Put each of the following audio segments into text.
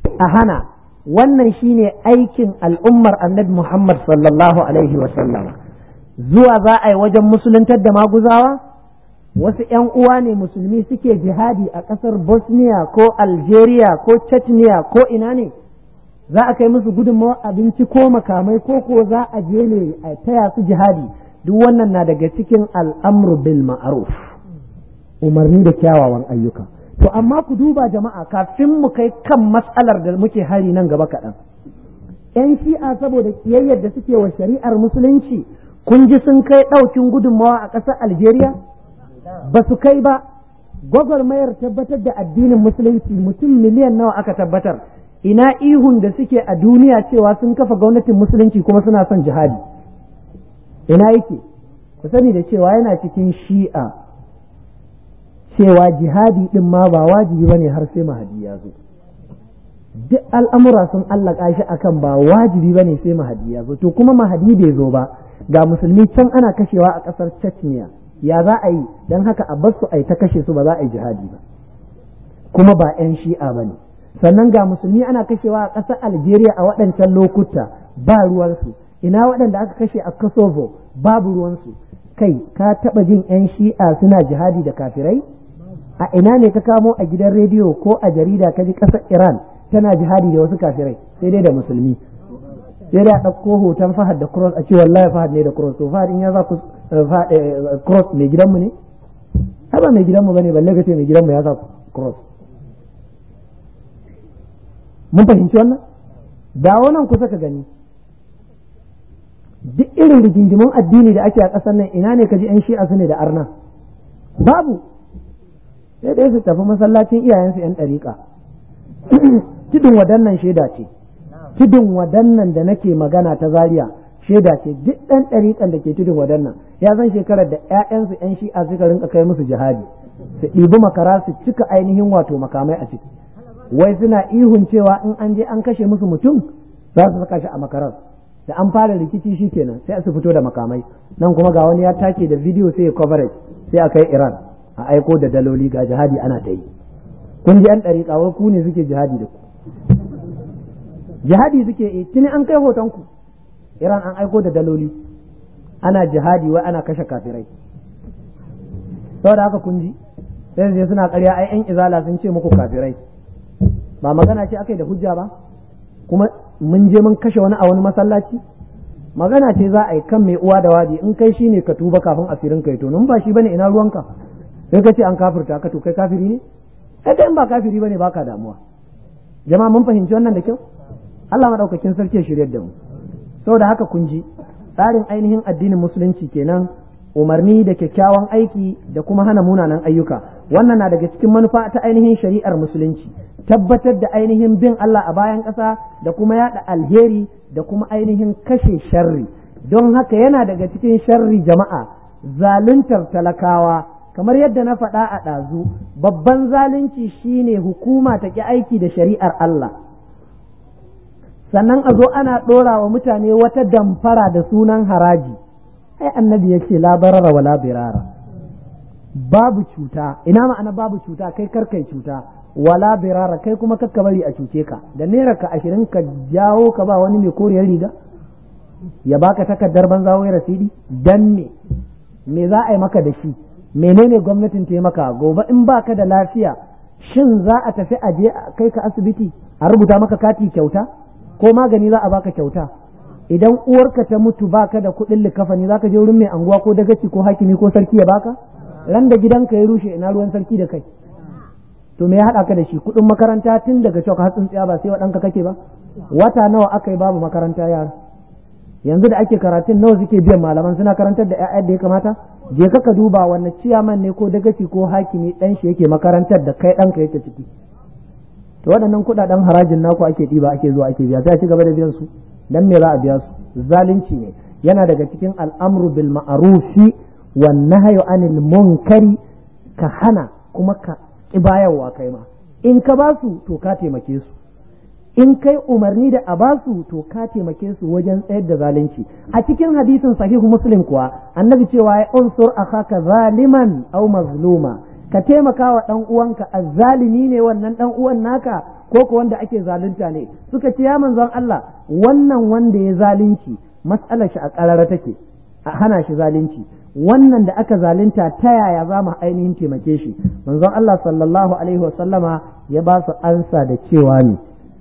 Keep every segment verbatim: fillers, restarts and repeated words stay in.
a hana. Wannan shine aikin al'ummar annabi Muhammad sallallahu alaihi wa sallam. Zuwa za a yi wajen musuluntar da maguzawa, wasu ‘yan uwa ne musulmi suke jihadi a ƙasar Bosnia ko Algeria ko Chechnya ko ina ne, za a kai musu gudunmawar abinci ko makamai ko ko za a je ne a taya su jihadi. Duk wannan na daga cikin al'amru bil ma'ruf, umarni da kyawawan ayyuka. To amma ku duba jama'a, kafin mu kai kan matsalar da muke hari nan gaba kaɗan, ‘yan shi'a saboda kiyayyar da suke wa shari'ar musulunci, kun ji sun kai ɗaukin gudunmawa a ƙasar Algeria? Ba su kai ba. Gwagwarmayar tabbatar da addinin musulunci mutum miliyan nawa aka tabbatar, ina ihun da suke a duniya cewa sun kafa gwamnatin musulunci kuma suna son jihadi, ina yake? Ku sani da cewa yana cikin shi'a cewa jihadi din ma ba wajibi bane har sai mahadi ya zo. Duk al'amura sun allaka shi akan ba wajibi bane sai mahadi ya zo. To kuma mahadi bai zo ba, ga musulmi can ana kashewa a ƙasar Chechnya, ya za a yi? Don haka a bar su a yi ta kashe su, ba za a yi jihadi ba, kuma ba 'yan shi'a bane. Sannan ga musulmi ana kashewa a ƙasar Algeria a waɗancan lokuta, ba ruwansu. Ina waɗanda aka kashe a Kosovo, babu ruwansu. Kai, ka taɓa jin 'yan shi'a suna jihadi da kafirai? A ina ne ka kamo a gidan rediyo ko a jarida ka ji ƙasar Iran tana jihadi da wasu kafirai? Sai dai da musulmi. Sai dai a ɗauko hoton Fahad da cross a ce wallahi Fahad ne da cross. To Fahad in ya za cross mai gidanmu ne? Ai ba mai gidanmu bane, balle ka ce mai gidanmu ya za cross. Mun fahimci wannan? Dawo nan kusa ka gani. Duk irin rigingimun addini da ake a ƙasar nan, ina ne ka ji 'yan shi'a su ne da arna? Babu. Sai dai su tafi masallacin iyayensu 'yan ɗariƙa. Tudun wadannan shaida ce. Tudun wadannan da nake magana ta Zaria shaida ce. Duk ɗan ɗariƙan da ke tudun wadannan ya san shekarar da 'ya'yansu 'yan shi'a suka rinka kai musu jihadi, su ɗibi makara su cika ainihin wato makamai a ciki. Wai suna ihun cewa in an je an kashe musu mutum za su saka shi a makarar. Da an fara rikici shi kenan sai su fito da makamai. Nan kuma ga wani ya take da bidiyo sai ya coverage, sai a kai Iran a aiko da daloli ga jihadi ana ta yi. Kun ji 'yan ɗariƙa wai ku ne suke jihadi da ku? Jihadi suke yi, tuni an kai hoton ku Iran, an aiko da daloli ana jihadi, wai ana kashe kafirai. Saboda haka kun ji sai sai suna ƙarya, ai 'yan izala sun ce muku kafirai. Ba magana ce akai da hujja ba? Kuma mun je mun kashe wani a wani masallaci? Magana ce za a yi kan mai uwa da wadi, in kai shine ka tuba kafin asirin kai to, nun ba shi bane ina ruwanka? Sai ka ce an kafirta ka, to kai kafiri ne? Kai kai in ba kafiri bane baka damuwa. Jama'a mun fahimci wannan da kyau? Allah madaukakin sarki ya shiryar da mu. Saboda haka kun ji tsarin ainihin addinin musulunci kenan, umarni da kyakkyawan aiki da kuma hana munanan ayyuka. Wannan na daga cikin manufa ta ainihin shari'ar musulunci, tabbatar da ainihin bin Allah a bayan ƙasa da kuma yaɗa alheri da kuma ainihin kashe sharri. Don haka yana daga cikin sharri jama'a zaluntar talakawa, kamar yadda na faɗa a ɗazu, babban zalunci shine hukuma ta ƙi aiki da shari'ar Allah, sannan a zo ana ɗora wa mutane wata damfara da sunan haraji. Ai annabi ya ce la barara wala birara, babu cuta. Ina ma'ana babu cuta? Kai karkai cuta, wala birara kai kuma kakka bari a cuce ka. Da naira ka ashirin ka jawo ka ba wani mai koriyar riga ya baka takardar banza wai rasidi, dan me me za a yi maka da shi? Menene gwamnatin ta yi maka? Gobe in baka da lafiya, shin za a tafi a je kai ka asibiti a rubuta maka kati kyauta, ko magani za a baka kyauta? Idan uwarka ta mutu baka da kuɗin likafani, za ka je wurin mai anguwa ko dagaci ko hakimi ko sarki ya baka? Ran da gidanka ya rushe, ina ruwan sarki da kai? To me ya haɗa ka da shi? Kuɗin makaranta tun daga cok har tsintsiya ba sai wa ɗanka kake ba? Wata nawa aka yi babu makaranta yara? Yanzu da ake karatun nawa suke biyan malaman suna karantar da ƴaƴa da ya kamata? Je ka ka duba wannan ciyaman ne ko dagaci ko hakimi ɗan shi yake makarantar da kai ɗanka yake ciki. To waɗannan kuɗaɗen harajin naku ake ɗiba ake zuwa ake biya, sai a ci gaba da biyan su. Dan me za a biya su? Zalunci ne. Yana daga cikin al'amru bil ma'rufi wan nahyu anil munkari, ka hana kuma ka ki bayarwa kai ma. In ka ba su to ka taimake su, in kai umarni da a ba su to ka taimake su wajen tsayar da zalunci. A cikin hadisin sahihu Muslim kuwa annabi cewa ya unsur akhaka zaliman aw mazluma, ka taimaka wa ɗan uwanka azzalimi ne wannan ɗan uwan naka ko ko wanda ake zalunta ne? Suka ce ya manzon Allah wannan wanda ya zalunci mas'alar shi a ƙarara take, a hana shi zalunci. Wannan da aka zalunta ta yaya za mu ainihin taimake shi? Manzon Allah sallallahu alaihi wa sallama ya ba su ansa da cewa ne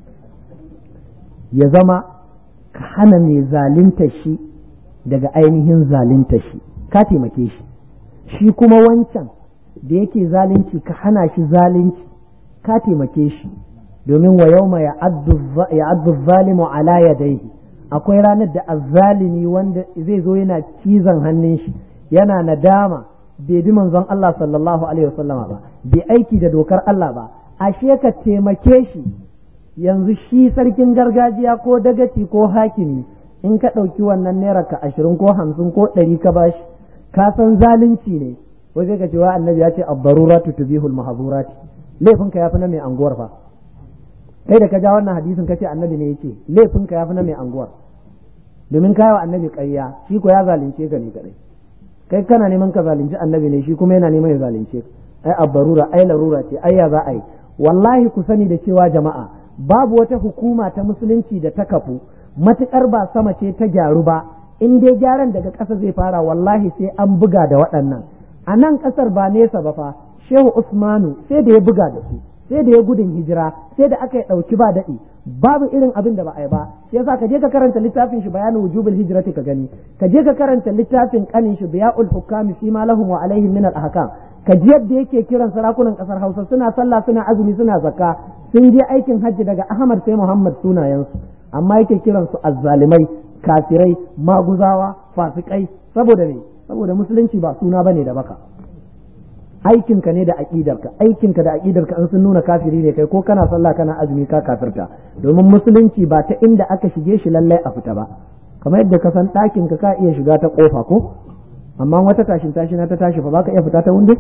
ya zama ka hana mai zalunta shi daga ainihin zalunta shi, ka taimake shi. Shi kuma wancan da yake zalunci ka hana shi zalunci, ka taimake shi. Domin wa yawma ya'addu zalimu ala yadayhi, akwai ranar da azzalimi wanda zai zo yana cizon hannun shi, yana nadama bai bi manzon Allah sallallahu alaihi wasallama ba, bai aiki da dokar Allah ba, ashe ka taimake shi. Yanzu shi sarkin gargajiya ko dagaci ko hakimi, in ka ɗauki wannan naira ka ashirin ko hamsin ko ɗari ka bashi, ka san zalunci ne, waje ka ce wa annabi ya ce abdaruratu tubihul mahzurati, laifinka ya fi na mai anguwar fa. Kai da ka ja wannan hadisin ka ce annabi ne yake laifinka ya fi na mai anguwar, domin kai wa annabi ƙarya, shi ko ya zalunce ka ne kadai. Kai kana neman ka zalunci annabi ne, shi kuma yana neman ya zalunce ka. Ai abdarura ai larura ce, ai ya za a yi. Wallahi ku sani da cewa jama'a babu wata hukuma ta musulunci da ta kafu matukar ba sama ce ta gyaru ba, in dai gyaran daga ƙasa zai fara wallahi sai an buga da waɗannan. A nan ƙasar ba nesa ba fa, Shehu Usmanu sai da ya buga da su, sai da ya gudun hijira, sai da aka yi ɗauki ba daɗi, babu irin abin da ba a yi ba. Shi yasa ka je ka karanta littafin shi bayanin wujubul hijrati ka gani, ka je ka karanta littafin kanin shi Biya'ul Hukami fi ma lahum wa alaihim min al-ahkam, ka ji yadda yake kiran sarakunan ƙasar Hausa suna sallah suna azumi suna zakka, sun je aikin hajji daga Ahmad sai Muhammad sunayensu, amma yake kiran su azzalimai, kafirai, maguzawa, fasikai. Saboda ne? Saboda musulunci ba suna bane da baka. Aikinka ne da aqidarka, aikinka da aqidarka in sun nuna kafiri ne kai, ko kana sallah kana azumi ka kafirta, domin musulunci ba ta inda aka shige shi lallai a fita ba. Kamar yadda ka san ɗakin ka ka iya shiga ta kofa ko, amma wata tashin tashi na ta tashi fa baka iya fita ta wunde.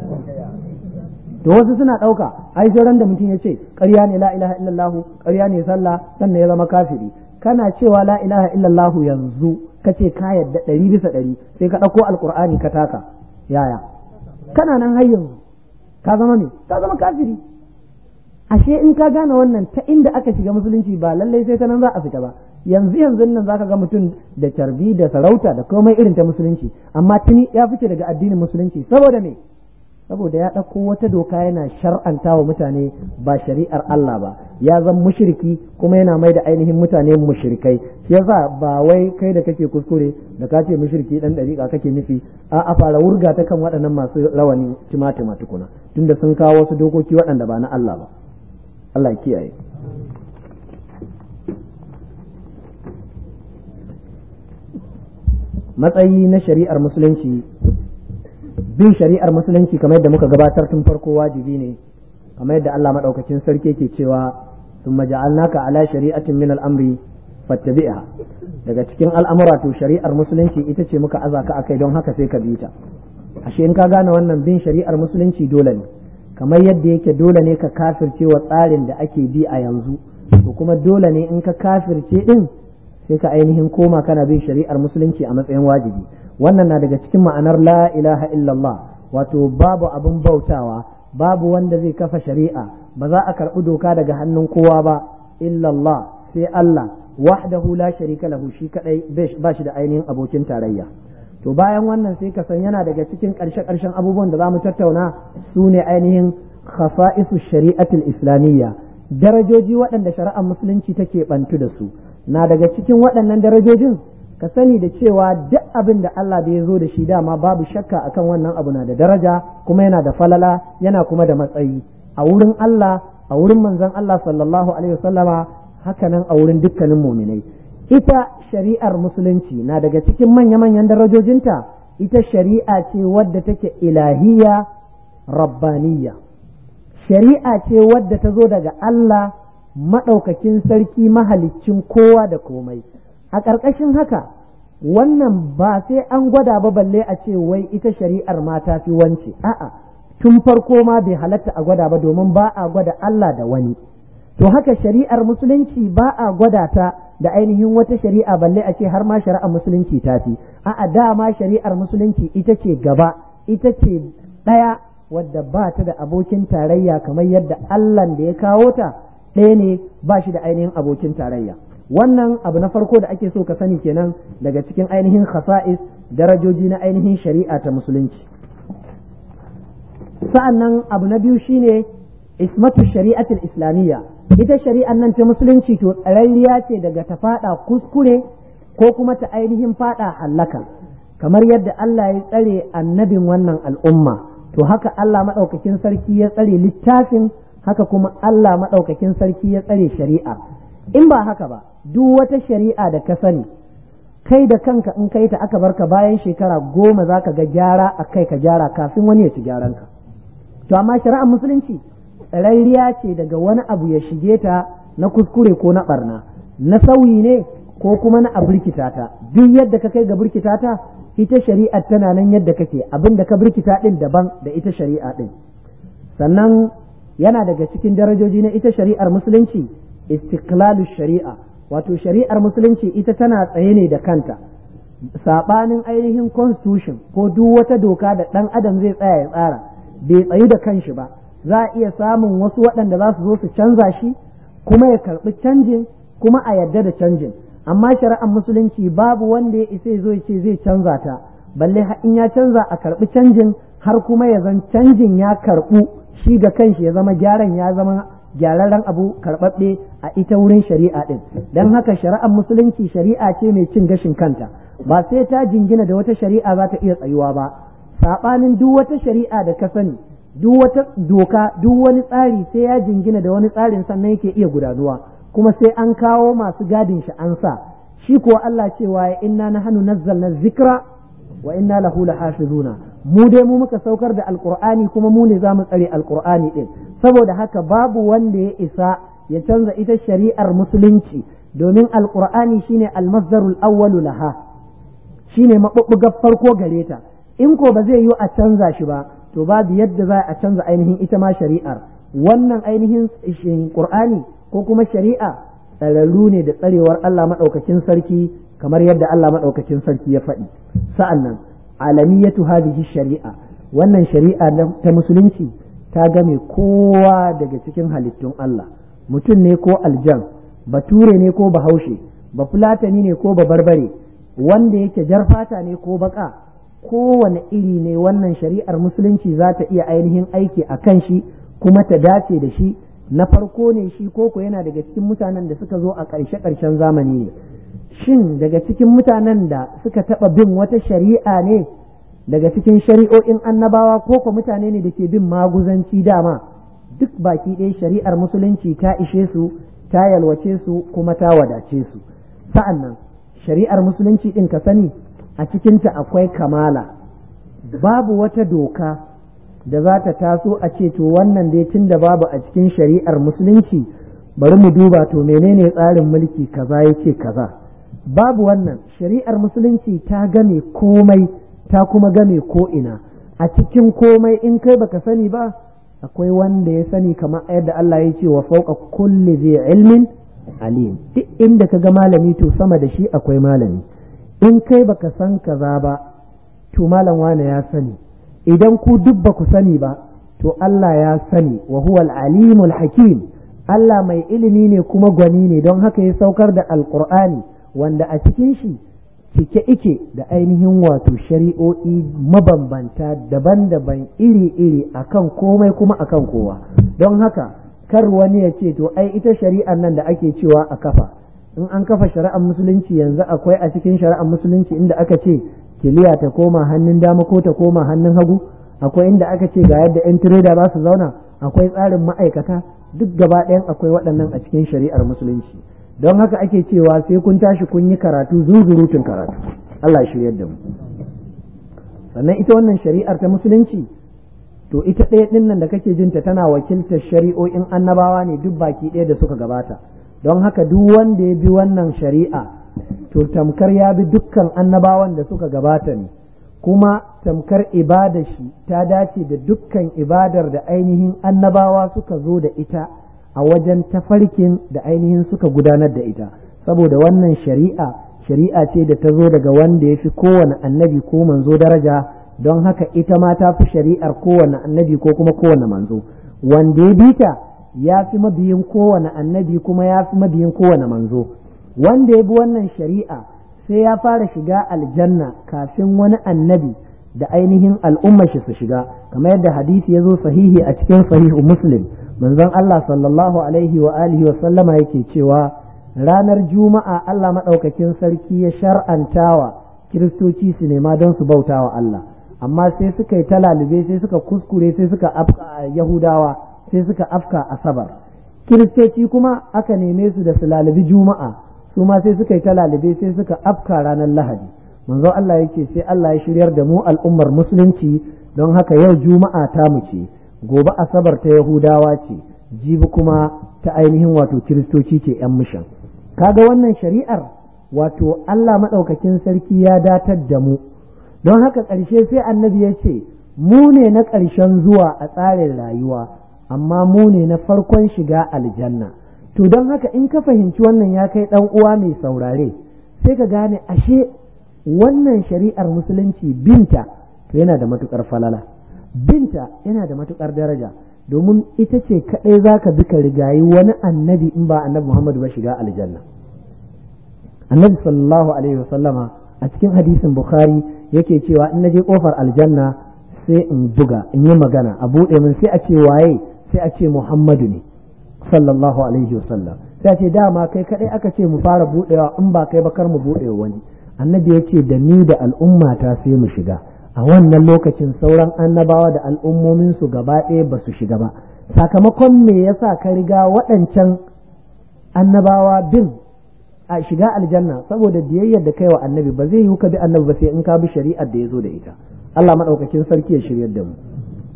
To wasu suna ɗauka ai sai ran da mutum ya ce ƙarya ne la ilaha illallah, ƙarya ne sallah, sannan ya zama kafiri. Kana cewa la ilaha illallah yanzu kace ka yadda ɗari bisa ɗari, sai ka ɗauko alƙur'ani ka taka, yaya kana nan har yanzu ka zama me ka zama kafiri. Ashe in ka gane wannan ta inda aka shiga musulunci ba lallai sai ta nan za a fita ba. Yanzu yanzu nan zaka ga mutum da carbi da sarauta da komai irin ta musulunci, amma tuni ya fice daga addinin musulunci. Saboda me? Saboda ya ɗauko wata doka yana shar'anta wa mutane ba shari'ar Allah ba, ya zan mushriki kuma yana mai da ainihin mutane mushrikai. Shi yasa ba wai kai da kake kuskure da ka ce mushriki dan dariƙa kake nufi, a a fara wurga ta kan waɗannan masu rawani timatima tukuna, tunda sun kawo wasu dokoki waɗanda ba na Allah ba. Allah ya kiyaye. Matsayi na shari'ar musulunci, bin shari'ar musulunci kamar yadda muka gabatar tun farko wajibi ne, kamar yadda Allah madaukakin sarki ke cewa thumma ja'alnaka ala shari'atin min al-amri fattabi'ha. Daga cikin al'amura to shari'ar musulunci ita ce muka azaka akai, don haka sai ka bi ta. Ashe in ka gane wannan bin shari'ar musulunci dole ne, kamar yadda yake dole ne ka kafirce wa tsarin da ake bi a yanzu, to kuma dole ne in ka kafirce din sai ka ainihin koma kana bin shari'ar musulunci a matsayin wajibi. Wannan na daga cikin ma'anar la ilaha illallah, wato babu abin bautawa, babu wanda zai kafa shari'a, ba za a karɓi doka daga hannun kowa ba illallah, sai Allah wahdahu la sharika lahu, shi kadai ba shi da ainihin abokin tarayya. To bayan wannan sai ka san yana daga cikin ƙarshe-ƙarshen abubuwan da za mu tattauna su ne ainihin khasa'isu shari'atul islamiyya, darajoji waɗanda shari'ar musulunci take bantu da su. Na daga cikin waɗannan darajojin ka sani da cewa duk abin da Allah da ya zo da shi dama babu shakka akan wannan abu na da daraja, kuma yana da falala, yana kuma da matsayi a wurin Allah, a wurin manzon Allah sallallahu alaihi wasallama, haka nan a wurin dukkanin muminai. Ita shari'ar musulunci na daga cikin manya-manyan darajojinta, ita shari'a ce wadda take ilahiyya rabbaniyya, shari'a ce wadda ta zo daga Allah maɗaukakin sarki mahaliccin kowa da komai. A ƙarƙashin haka wannan ba sai an gwada ba balle a ce wai ita shari'ar ma ta fi wance, a'a tun farko ma bai halatta a gwada ba, domin ba a gwada Allah da wani. To haka shari'ar musulunci ba a gwada ta da ainihin wata shari'a balle a ce har ma shari'ar musulunci ta fi, a'a dama shari'ar musulunci ita ce gaba, ita ce ɗaya wadda ba ta da abokin tarayya kamar yadda Allah da ya kawo ta ɗaya ne ba shi da ainihin abokin tarayya. Wannan abu na farko da ake so ka sani kenan daga cikin ainihin khasa'is darajoji na ainihin shari'a ta musulunci. Sa'an nan abu na biyu shine ismatu shari'atul islamiyya. Ita shari'an nan ta musulunci to tsararriya ce daga ta fada kuskure ko kuma ta ainihin fada hallaka, kamar yadda Allah ya tsare annabin wannan al'umma, to haka Allah maɗaukakin sarki ya tsare littafin, haka kuma Allah maɗaukakin sarki ya tsare shari'a. In ba haka ba, duk wata shari'a da ka sani, kai da kanka in kai ta aka barka bayan shekara goma za ka ga gyara a kai ka gyara kafin wani ya ci gyaranka. To amma shari'ar musulunci tsararriya ce daga wani abu ya shige ta na kuskure ko na barna, na sauyi ne ko kuma na a birkita ta. Duk yadda ka kai ga birkita ta, ita shari'a tana nan yadda kake, abin da ka birkita din daban da ita shari'a din. Sannan yana daga cikin darajoji na ita shari'ar musulunci istiqlalu shari'a, wato shari'ar musulunci ita tana tsaye ne da kanta, sabanin ainihin constitution ko duk wata doka da ɗan adam zai tsaya ya tsara bai tsayu da kanshi ba. Za a iya samun wasu waɗanda za su zo su canza shi kuma ya karɓi canjin kuma a yarda da canjin, amma shari'ar musulunci babu wanda ya isa zo ya ce zai canza ta, balle in ya canza a karɓi canjin har kuma ya zan canjin ya karɓu shi ga kanshi, ya zama gyaran ya zama gyararren abu karɓaɓɓe a ita wurin shari'a ɗin. Don haka shari'ar musulunci shari'a ce mai cin gashin kanta, ba sai ta jingina da wata shari'a za ta iya tsayuwa ba. Saɓanin duk wata shari'a da ka sani, duk wata doka, duk wani tsari sai ya jingina da wani tsarin sannan yake iya gudanuwa, kuma sai an kawo masu gadin shi an sa. Shi kuwa Allah cewa ya inna nahnu nazzalna zikra wa inna lahu lahafizuna, mu dai mu muka saukar da alqur'ani kuma mu ne zamu tsare alqur'ani din. Saboda haka babu wanda ya isa ya canza ita shari'ar musulunci, domin alqur'ani shine almasdarul awwalu laha, shine mabubbugar farko gare ta. In ko ba zai yi a canza shi ba, to babu yadda za a canza ainihin ita ma shari'ar. Wannan ainihin qur'ani ko kuma shari'a tsararru ne da tsarewar Allah maɗaukakin sarki, kamar yadda Allah maɗaukakin sarki ya faɗi. Sa'annan alamiyatu hadhihi shari'a, wannan shari'a ta musulunci ta game kowa daga cikin halittun Allah, mutum ne ko aljan, bature ne ko bahaushe, bafulatani ne ko babarbare, wanda yake jar fata ne ko baka, kowane iri ne wannan shari'ar musulunci za ta iya ainihin aiki a kan shi kuma ta dace da shi. Na farko ne shi koko yana daga cikin mutanen da suka zo a ƙarshe-ƙarshen zamani ne, shin daga cikin mutanen da suka taɓa bin wata shari'a ne daga cikin shari'o'in annabawa, koko mutane ne da ke bin maguzanci dama? Duk baki ɗaya shari'ar musulunci ta ishe su, ta yalwace su kuma ta wadace su. Sa'an nan shari'ar musulunci ɗin ka sani a cikinta akwai kamala, babu wata doka da za ta taso a ce to wannan dai tun da babu a cikin shari'ar musulunci bari mu duba to menene tsarin mulki kaza yake kaza. Babu wannan, shari'ar musulunci ta game komai ta kuma game ko ina. A cikin komai in kai baka sani ba akwai wanda ya sani, kamar yadda Allah ya ce wa fawqa kulli dhi ilmin alim. Duk inda ka ga malami to sama da shi akwai malami. In kai baka san kaza ba to malam wane ya sani, idan ku duk ba ku sani ba to Allah ya sani. Wa huwa al-alimul hakim, Allah mai ilimi ne kuma gwani ne, don haka ya saukar da alqur'ani wanda a cikin shi cike ike da ainihin wato shari'o'i mabambanta daban-daban iri-iri akan komai kuma akan kowa. Don haka kar wani ya ce to ai ita shari'ar nan da ake cewa a kafa, in an kafa shari'ar musulunci yanzu akwai a cikin shari'ar musulunci inda aka ce kiliya ta koma hannun dama ko ta koma hannun hagu, akwai inda aka ce ga yadda yan tireda za su zauna, akwai tsarin ma'aikata, duk gaba ɗayan akwai waɗannan a cikin shari'ar musulunci. Don haka ake cewa sai kun tashi kun yi karatu, zuzurutun karatu. Allah ya shiryar da mu. Sannan ita wannan shari'ar ta musulunci to ita ɗaya ɗin nan da kake jinta tana wakiltar shari'o'in annabawa ne duk baki ɗaya da suka gabata. Don haka duk wanda ya bi wannan shari'a to tamkar ya bi dukkan annabawan da suka gabata ne, kuma tamkar ibadar shi ta dace da dukkan ibadar da ainihin annabawa suka zo da ita a wajen tafarkin da ainihin suka gudanar da ita. Saboda wannan shari'a shari'a ce da ta zo daga wanda ya fi kowane annabi ko manzo daraja, don haka ita ma ta fi shari'ar kowane annabi ko kuma kowane manzo. Wanda ya bi ta ya fi mabiyin kowane annabi kuma ya fi mabiyin kowane manzo. Wanda ya bi wannan shari'a sai ya fara shiga aljanna kafin wani annabi da ainihin al'ummar shi su shiga, kamar yadda hadisi ya zo sahihi a cikin sahihu Muslim. Manzon Allah sallallahu alaihi wa alihi wa sallama yake cewa ranar juma'a Allah maɗaukakin sarki ya shar'antawa kiristoci su nema don su bauta wa Allah, amma sai suka yi talalube, sai suka kuskure, sai suka afka yahudawa, sai suka afka asabar. Kiristoci kuma aka neme su da su lalubi juma'a, su ma sai suka yi talalube, sai suka afka ranar lahadi. Manzo Allah yake sai Allah ya shiryar da mu al'ummar musulunci, don haka yau juma'a ta mu ce, gobe asabar ta yahudawa ce, jibi kuma ta ainihin wato kiristoci ce yan mishan. Kaga wannan shari'ar wato Allah maɗaukakin sarki ya datar da mu, don haka ƙarshe sai annabi ya ce mu ne na ƙarshen zuwa a tsarin rayuwa, amma mu ne na farkon shiga aljanna. To don haka in ka fahimci wannan ya kai ɗan uwa mai saurare, sai ka gane ashe wannan shari'ar musulunci binta to yana da matuƙar falala, binta yana da matuƙar daraja, domin ita ce kaɗai za ka bi ka rigayi wani annabi in ba annabi Muhammadu ba shiga aljanna. Annabi sallallahu alaihi wasallama a cikin hadisin Bukhari yake cewa in naje kofar aljanna sai in buga in yi magana a buɗe min, sai a ce waye, sai a ce Muhammadu ne sallallahu alaihi wasallam, sai a ce dama kai kaɗai aka ce mu fara buɗewa, in ba kai ba kar mu buɗe wani. Annabi ya ce da ni da al'ummata sai mu shiga. A wannan lokacin sauran annabawa da al'ummominsu gaba ɗaya ba su shiga ba. Sakamakon me yasa ka riga waɗancan annabawa bin a shiga aljanna? Saboda biyayyar da kai wa annabi. Ba zai yi ka bi annabi ba sai in ka bi shari'ar da ya zo da ita. Allah maɗaukakin sarki ya shiryar da mu.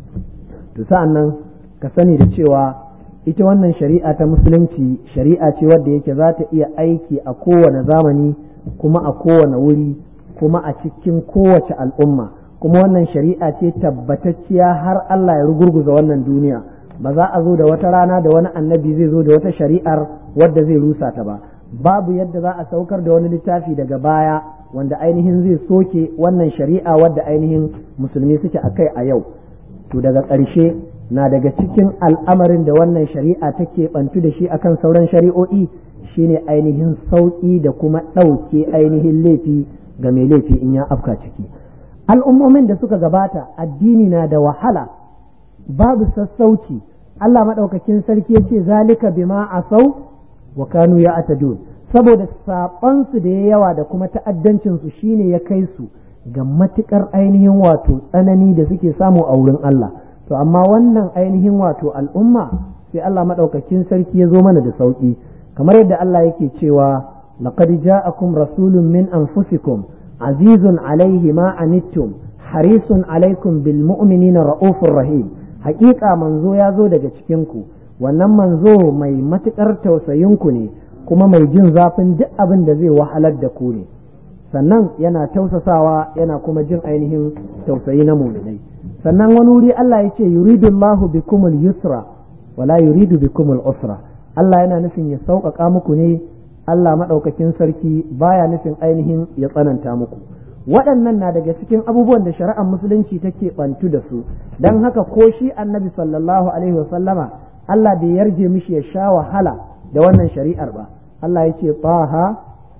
To sa'an nan ka sani da cewa ita wannan shari'a ta musulunci shari'a ce wadda yake za ta iya aiki a kowane zamani kuma a kowane wuri kuma a cikin kowace al'umma. Kuma wannan shari'a ce tabbatacciya har Allah ya rugurguza wannan duniya. Ba za a zo da wata rana da wani annabi zai zo da wata shari'ar wadda zai rusa ta ba. Babu yadda za a saukar da wani littafi daga baya wanda ainihin zai soke wannan shari'a wadda ainihin musulmi suke a kai a yau. To daga ƙarshe na daga cikin al'amarin da wannan shari'a take bantu da shi akan sauran shari'o'i shine ainihin sauƙi da kuma ɗauke ainihin laifi ga mai laifi in ya afka ciki. Al'ummomin da suka gabata addini na da wahala, babu sassauci. Allah maɗaukakin sarki ya ce zalika bima asau wa kanu ya atadun, saboda saɓansu da ya yawa da kuma ta'addancinsu shine ya kai su ga matuƙar ainihin wato tsanani da suke samu a wurin Allah. To amma wannan ainihin wato al'umma sai Allah maɗaukakin sarki ya zo mana da sauƙi, kamar yadda Allah yake cewa laqad ja'akum rasulun min anfusikum azizun alaihi ma anittum harisun alaikum bil mu'minina ra'ufur rahim. Haƙiƙa manzo ya zo daga cikin ku, wannan manzo mai matuƙar tausayinku ne kuma mai jin zafin duk abin da zai wahalar da ku ne, sannan yana tausasawa yana kuma jin ainihin tausayi na mu'minai. Sannan wani wuri Allah ya ce yuridullahu bikumul yusra wala yuridu bikumul usra. Allah yana nufin ya sauƙaƙa muku ne, Allah maɗaukakin sarki baya nufin ainihin ya tsananta muku. Waɗannan na daga cikin abubuwan da shari'ar musulunci take ɓantu da su, don haka ko shi annabi sallallahu alaihi wasallama Allah bai yarje mishi ya sha wahala da wannan shari'ar ba. Allah ya ce taha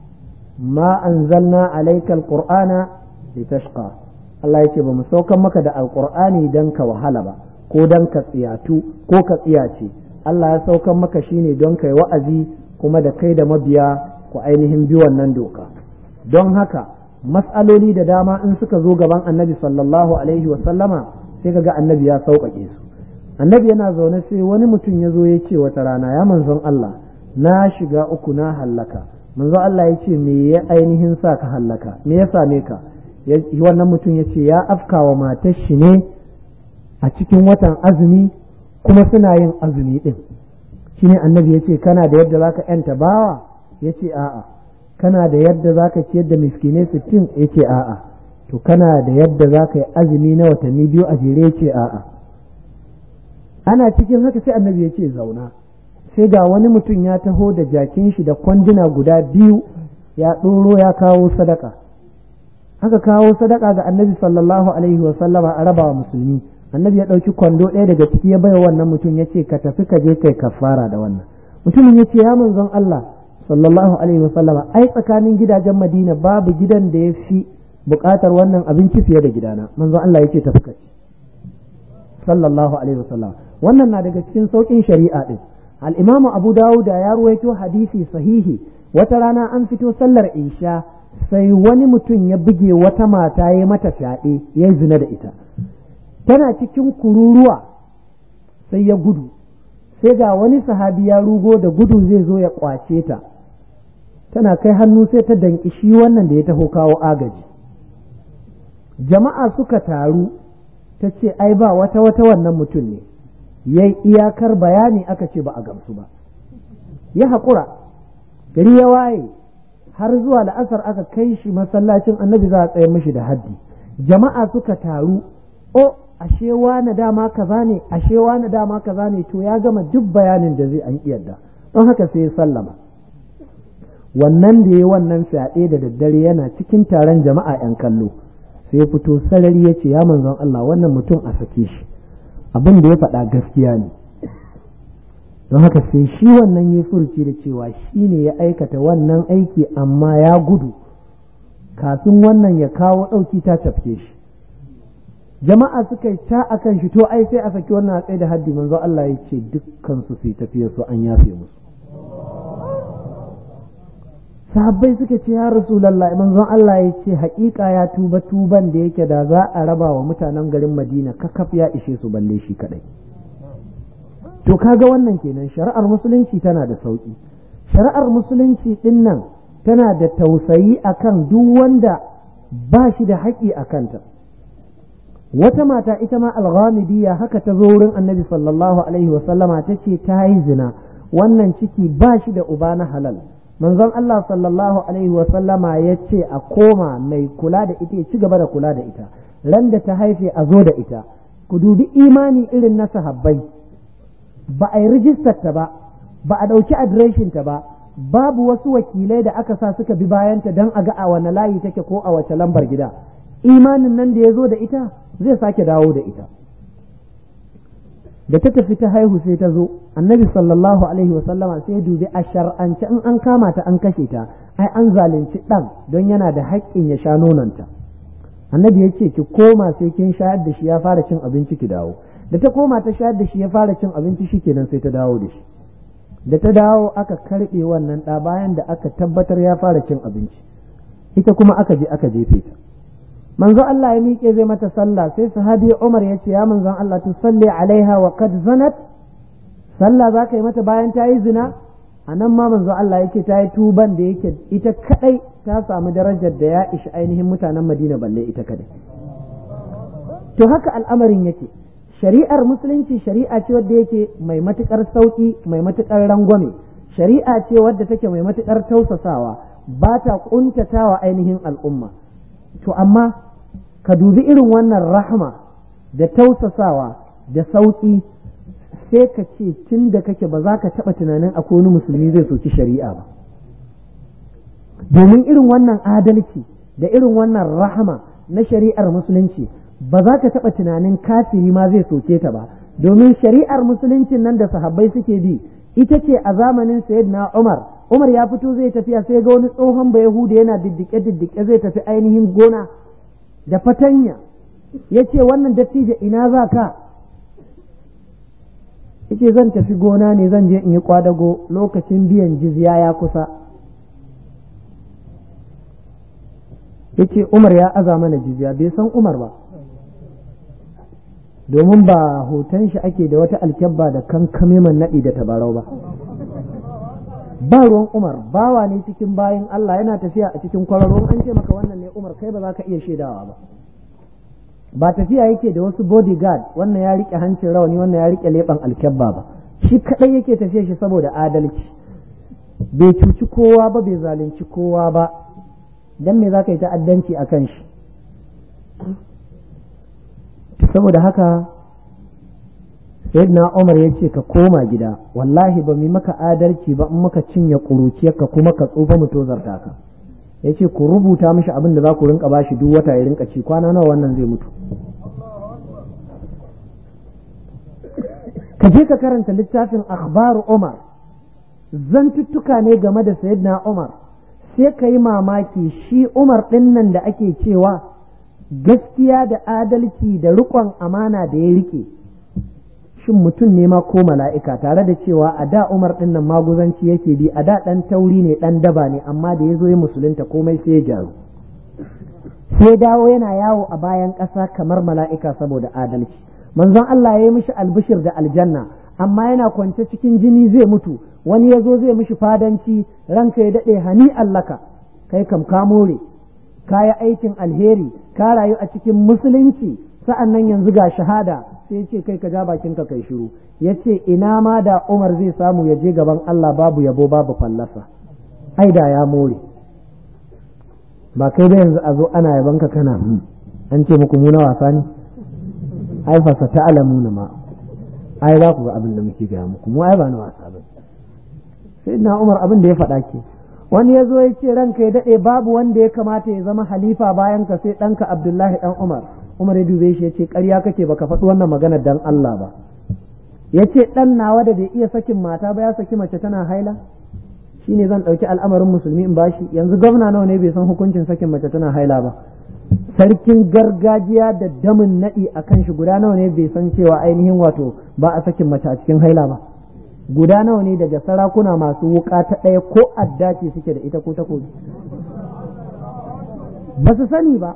ma anzalna alayka alqur'ana litashqa. Allah ya ce ba mu saukan maka da alqur'ani dan ka wahala ba ko dan ka tsiyatu ko ka tsiyace. Allah ya saukan maka shine don kai wa'azi kuma da kai da mabiya ku ainihin bi wannan doka. Don haka mas'aloli da dama in suka zo gaban annabi sallallahu alaihi wa sallama sai kaga annabi ya sauƙaƙe su. Annabi yana zaune sai wani mutum ya zo ya ce wata rana, ya manzon Allah na shiga uku na hallaka. Manzon Allah ya ce me ya ainihin sa ka hallaka, me ya same ka? Wannan mutum ya ce ya afkawa matar shi ne a cikin watan azumi kuma suna yin azumi din. Shine annabi ya ce kana da yadda zaka yanta bawa? Ya ce a'a. Kana da yadda zaka ciyar da miskinai sittin? Ya ce a'a. To kana da yadda zaka yi azumi na watanni biyu a jere? Ya ce a'a. Ana cikin haka sai annabi ya ce zauna. Sai ga wani mutum ya taho da jakin shi da kwanduna guda biyu ya ɗoro ya kawo sadaka. aka kawo sadaka ga annabi sallallahu alaihi wa sallama a rabawa musulmi. Annabi ya ɗauki kwando ɗaya daga ciki ya bai wannan mutum ya ce ka tafi ka je kai kafara da wannan. Mutumin ya ce ya manzon Allah sallallahu alaihi wa sallama ai tsakanin gidajen Madina babu gidan da ya fi buƙatar wannan abinci fiye da gidana. Manzon Allah ya ce tafi ka ci sallallahu alaihi wa sallama. Wannan na daga cikin sauƙin shari'a ɗin. Al-Imam Abu Dawud ya ruwaito hadisi sahihi, wata rana an fito sallar isha sai wani mutum ya buge wata mata ya mata fyaɗe ya zina da ita. Tana cikin kururuwa sai ya gudu, sai ga wani sahabi ya rugo da gudu zai zo ya kwace ta. Tana kai hannu sai ta danki shi wannan da ya taho kawo agaji. Jama'a suka taru, ta ce ai ba wata wata wannan mutum ne, yayi iyakar bayani aka ce ba a gamsu ba, ya haƙura. Gari ya waye har zuwa la'asar aka kai shi masallacin annabi za a tsaye mishi da haddi. Jama'a suka taru, o ashe wani dama kaza ne, ashe wani dama kaza ne, to ya gama duk bayanin da zai an yarda, don haka sai ya sallama. Wannan da ya wannan fyaɗe da daddare yana cikin taron jama'a ‘yan kallo, sai ya fito sarari ya ce ya manzon Allah wannan mutum a sake shi, abin da ya faɗa gaskiya ne. Don haka sai shi wannan ya furci da cewa shi ne ya aikata wannan aiki amma ya gudu kafin wannan ya kawo ɗauki ta tafke shi. Jama'a suka yi ta akan shi, to ai sai a saki wannan a tsaye da haddi. Manzo Allah ya ce dukkan su su tafiya su an yafe musu. Sahabbai suka ce ya Rasulullahi, manzon Allah ya ce haƙiƙa ya tuba tuban da yake da za a raba wa mutanen garin Madina kakaf ya ishe su balle shi kadai. To kaga wannan kenan, shari'ar musulunci tana da sauki. Shari'ar musulunci din nan tana da tausayi akan duk wanda ba shi da haƙi a kanta. Wata mata ita ma al-Ghamidiyya haka ta zo wurin Annabi sallallahu alaihi wa sallama ta ce ta yi zina, wannan ciki ba shi da uba na halal. Manzon Allah sallallahu alaihi wa sallama ya ce a koma mai kula da ita ya ci gaba da kula da ita, ran da ta haife a zo da ita. Ku dubi imani irin na sahabbai, ba a yi rijistar ta ba, ba a ɗauki adireshin ta ba, babu wasu wakilai da aka sa suka bi bayanta don a ga a wane layi take ko a wace lambar gida. Imanin nan da ya zo da ita zai sake dawo da ita. Da ta tafi ta haihu sai ta zo, Annabi sallallahu alaihi wa sallama sai ya dubi a shar'ance in an kama ta an kashe ta, ai an zalunci ɗan don yana da haƙƙin ya sha nononta. Annabi ya ce ki koma sai kin shayar da shi ya fara cin abinci ki dawo. Da ta koma ta shayar da shi ya fara cin abinci shikenan sai ta dawo da shi. Da ta dawo aka karɓe wannan ɗa bayan da aka tabbatar ya fara cin abinci, ita kuma aka je aka jefe ta. Manzo Allah ya miƙe zai mata sallah, sai sahabi Umar ya ce ya manzon Allah tu salli alaiha wa qad zanat, sallah za ka yi mata bayan ta yi zina? A nan ma manzo Allah yake ta yi tuban da yake ita kadai ta samu darajar da ya ishi ainihin mutanen Madina balle ita kadai. To haka al'amarin yake. Shari'ar musulunci shari'a ce wadda yake mai matukar sauki, mai matukar rangwame, shari'a ce wadda take mai matukar tausasawa, ba ta kuntatawa ainihin al'umma. To amma ka dubi irin wannan rahma da tausasawa da sauki, sai ka ce tun da kake ba za ka taɓa tunanin akwai wani musulmi zai soki shari'a ba. Domin irin wannan adalci da irin wannan rahama na shari'ar musulunci ba za ka taɓa tunanin kafiri ma zai soke ta ba. Domin shari'ar musuluncin nan da sahabbai suke bi ita ce a zamanin sayyidina Umar. Umar ya fito zai tafiya sai ga wani tsohon Bayahuda yana diddike diddike zai tafi ainihin gona da fatanya. Ya ce wannan dattijo ina za ka? Yace zan tafi gona ne, zan je in yi kwadago, lokacin biyan jizya ya kusa. Yace Umar ya aza mana jizya, bai san Umar ba, domin ba hoton shi ake da wata alkyabba da kankame man naɗi da tabarau ba. Ba ruwan Umar, bawa ne cikin bayin Allah, yana tafiya a cikin kwararo, an ce maka wannan ne Umar kai ba za ka iya shaidawa ba. Ba tafiya yake da wasu bodyguard, wannan ya rike hancin rawani, wannan ya rike leɓen alkyabba ba. Shi kadai yake tafiya shi saboda adalci, bai cuci kowa ba, bai zalunci kowa ba. Dan me za ka yi ta'addanci a kan shi? Saboda haka sayyidina Umar ya ce ka koma gida, wallahi ba mu maka adalci ba in muka cinye ƙuruciyarka kuma ka tsufa mu tozarta ka. ya ce ku rubuta mishi abin da za ku rinka bashi duk wata ya rinka ci, kwana nawa wannan zai mutu. Ka je ka karanta littafin akhbaru Umar, zantuttuka ne game da sayyidina Umar, sai ka yi mamaki shi Umar ɗin nan da ake cewa gaskiya da adalci da riƙon amana da ya rike, shin mutum ne ma ko mala'ika, tare da cewa a da Umar ɗin nan maguzanci yake bi, a da ɗan tauri ne ɗan daba ne, amma da ya zo ya musulunta komai sai ya gyaru, sai dawo yana yawo a bayan ƙasa kamar mala'ika saboda adalci. Manzon Allah ya yi mishi albishir da aljanna, amma yana kwance cikin jini zai mutu, wani ya zo zai mishi fadanci, ranka ya daɗe hani allaka, kai kam ka more, ka yi aikin alheri, ka rayu a cikin musulunci, sa'an nan yanzu ga shahada, sai ce kai ka ja bakinka kai shiru. Ya ce ina ma da Umar zai samu ya je gaban Allah babu yabo babu fallasa, ai da ya more. Ba kai da yanzu a zo ana yabanka kana an ce muku mu na wasa ne, ai fasa ta'lamuna ma, ai za ku ga abin da muke gaya muku, mu ai ba na wasa ba. Sai na Umar abin da ya faɗa ke, wani ya zo ya ce ranka ya daɗe babu wanda ya kamata ya zama halifa bayan ka sai ɗanka Abdullahi ɗan Umar. Umar ya dube shi ya ce ƙarya kake baka faɗi wannan magana dan Allah ba. Ya ce ɗan nawa da bai iya sakin mata ba ya saki mace tana haila, shi ne zan ɗauki al'amarin musulmi in bashi. Yanzu gwamna nawa ne bai san hukuncin sakin mace tana haila ba, sarkin gargajiya da damin naɗi a kan shi guda nawa ne bai san cewa ainihin wato ba a sakin mace a cikin haila ba, guda nawa ne daga sarakuna masu wuka ta ɗaya ko adda ce suke da ita ko takobi, ba su sani ba.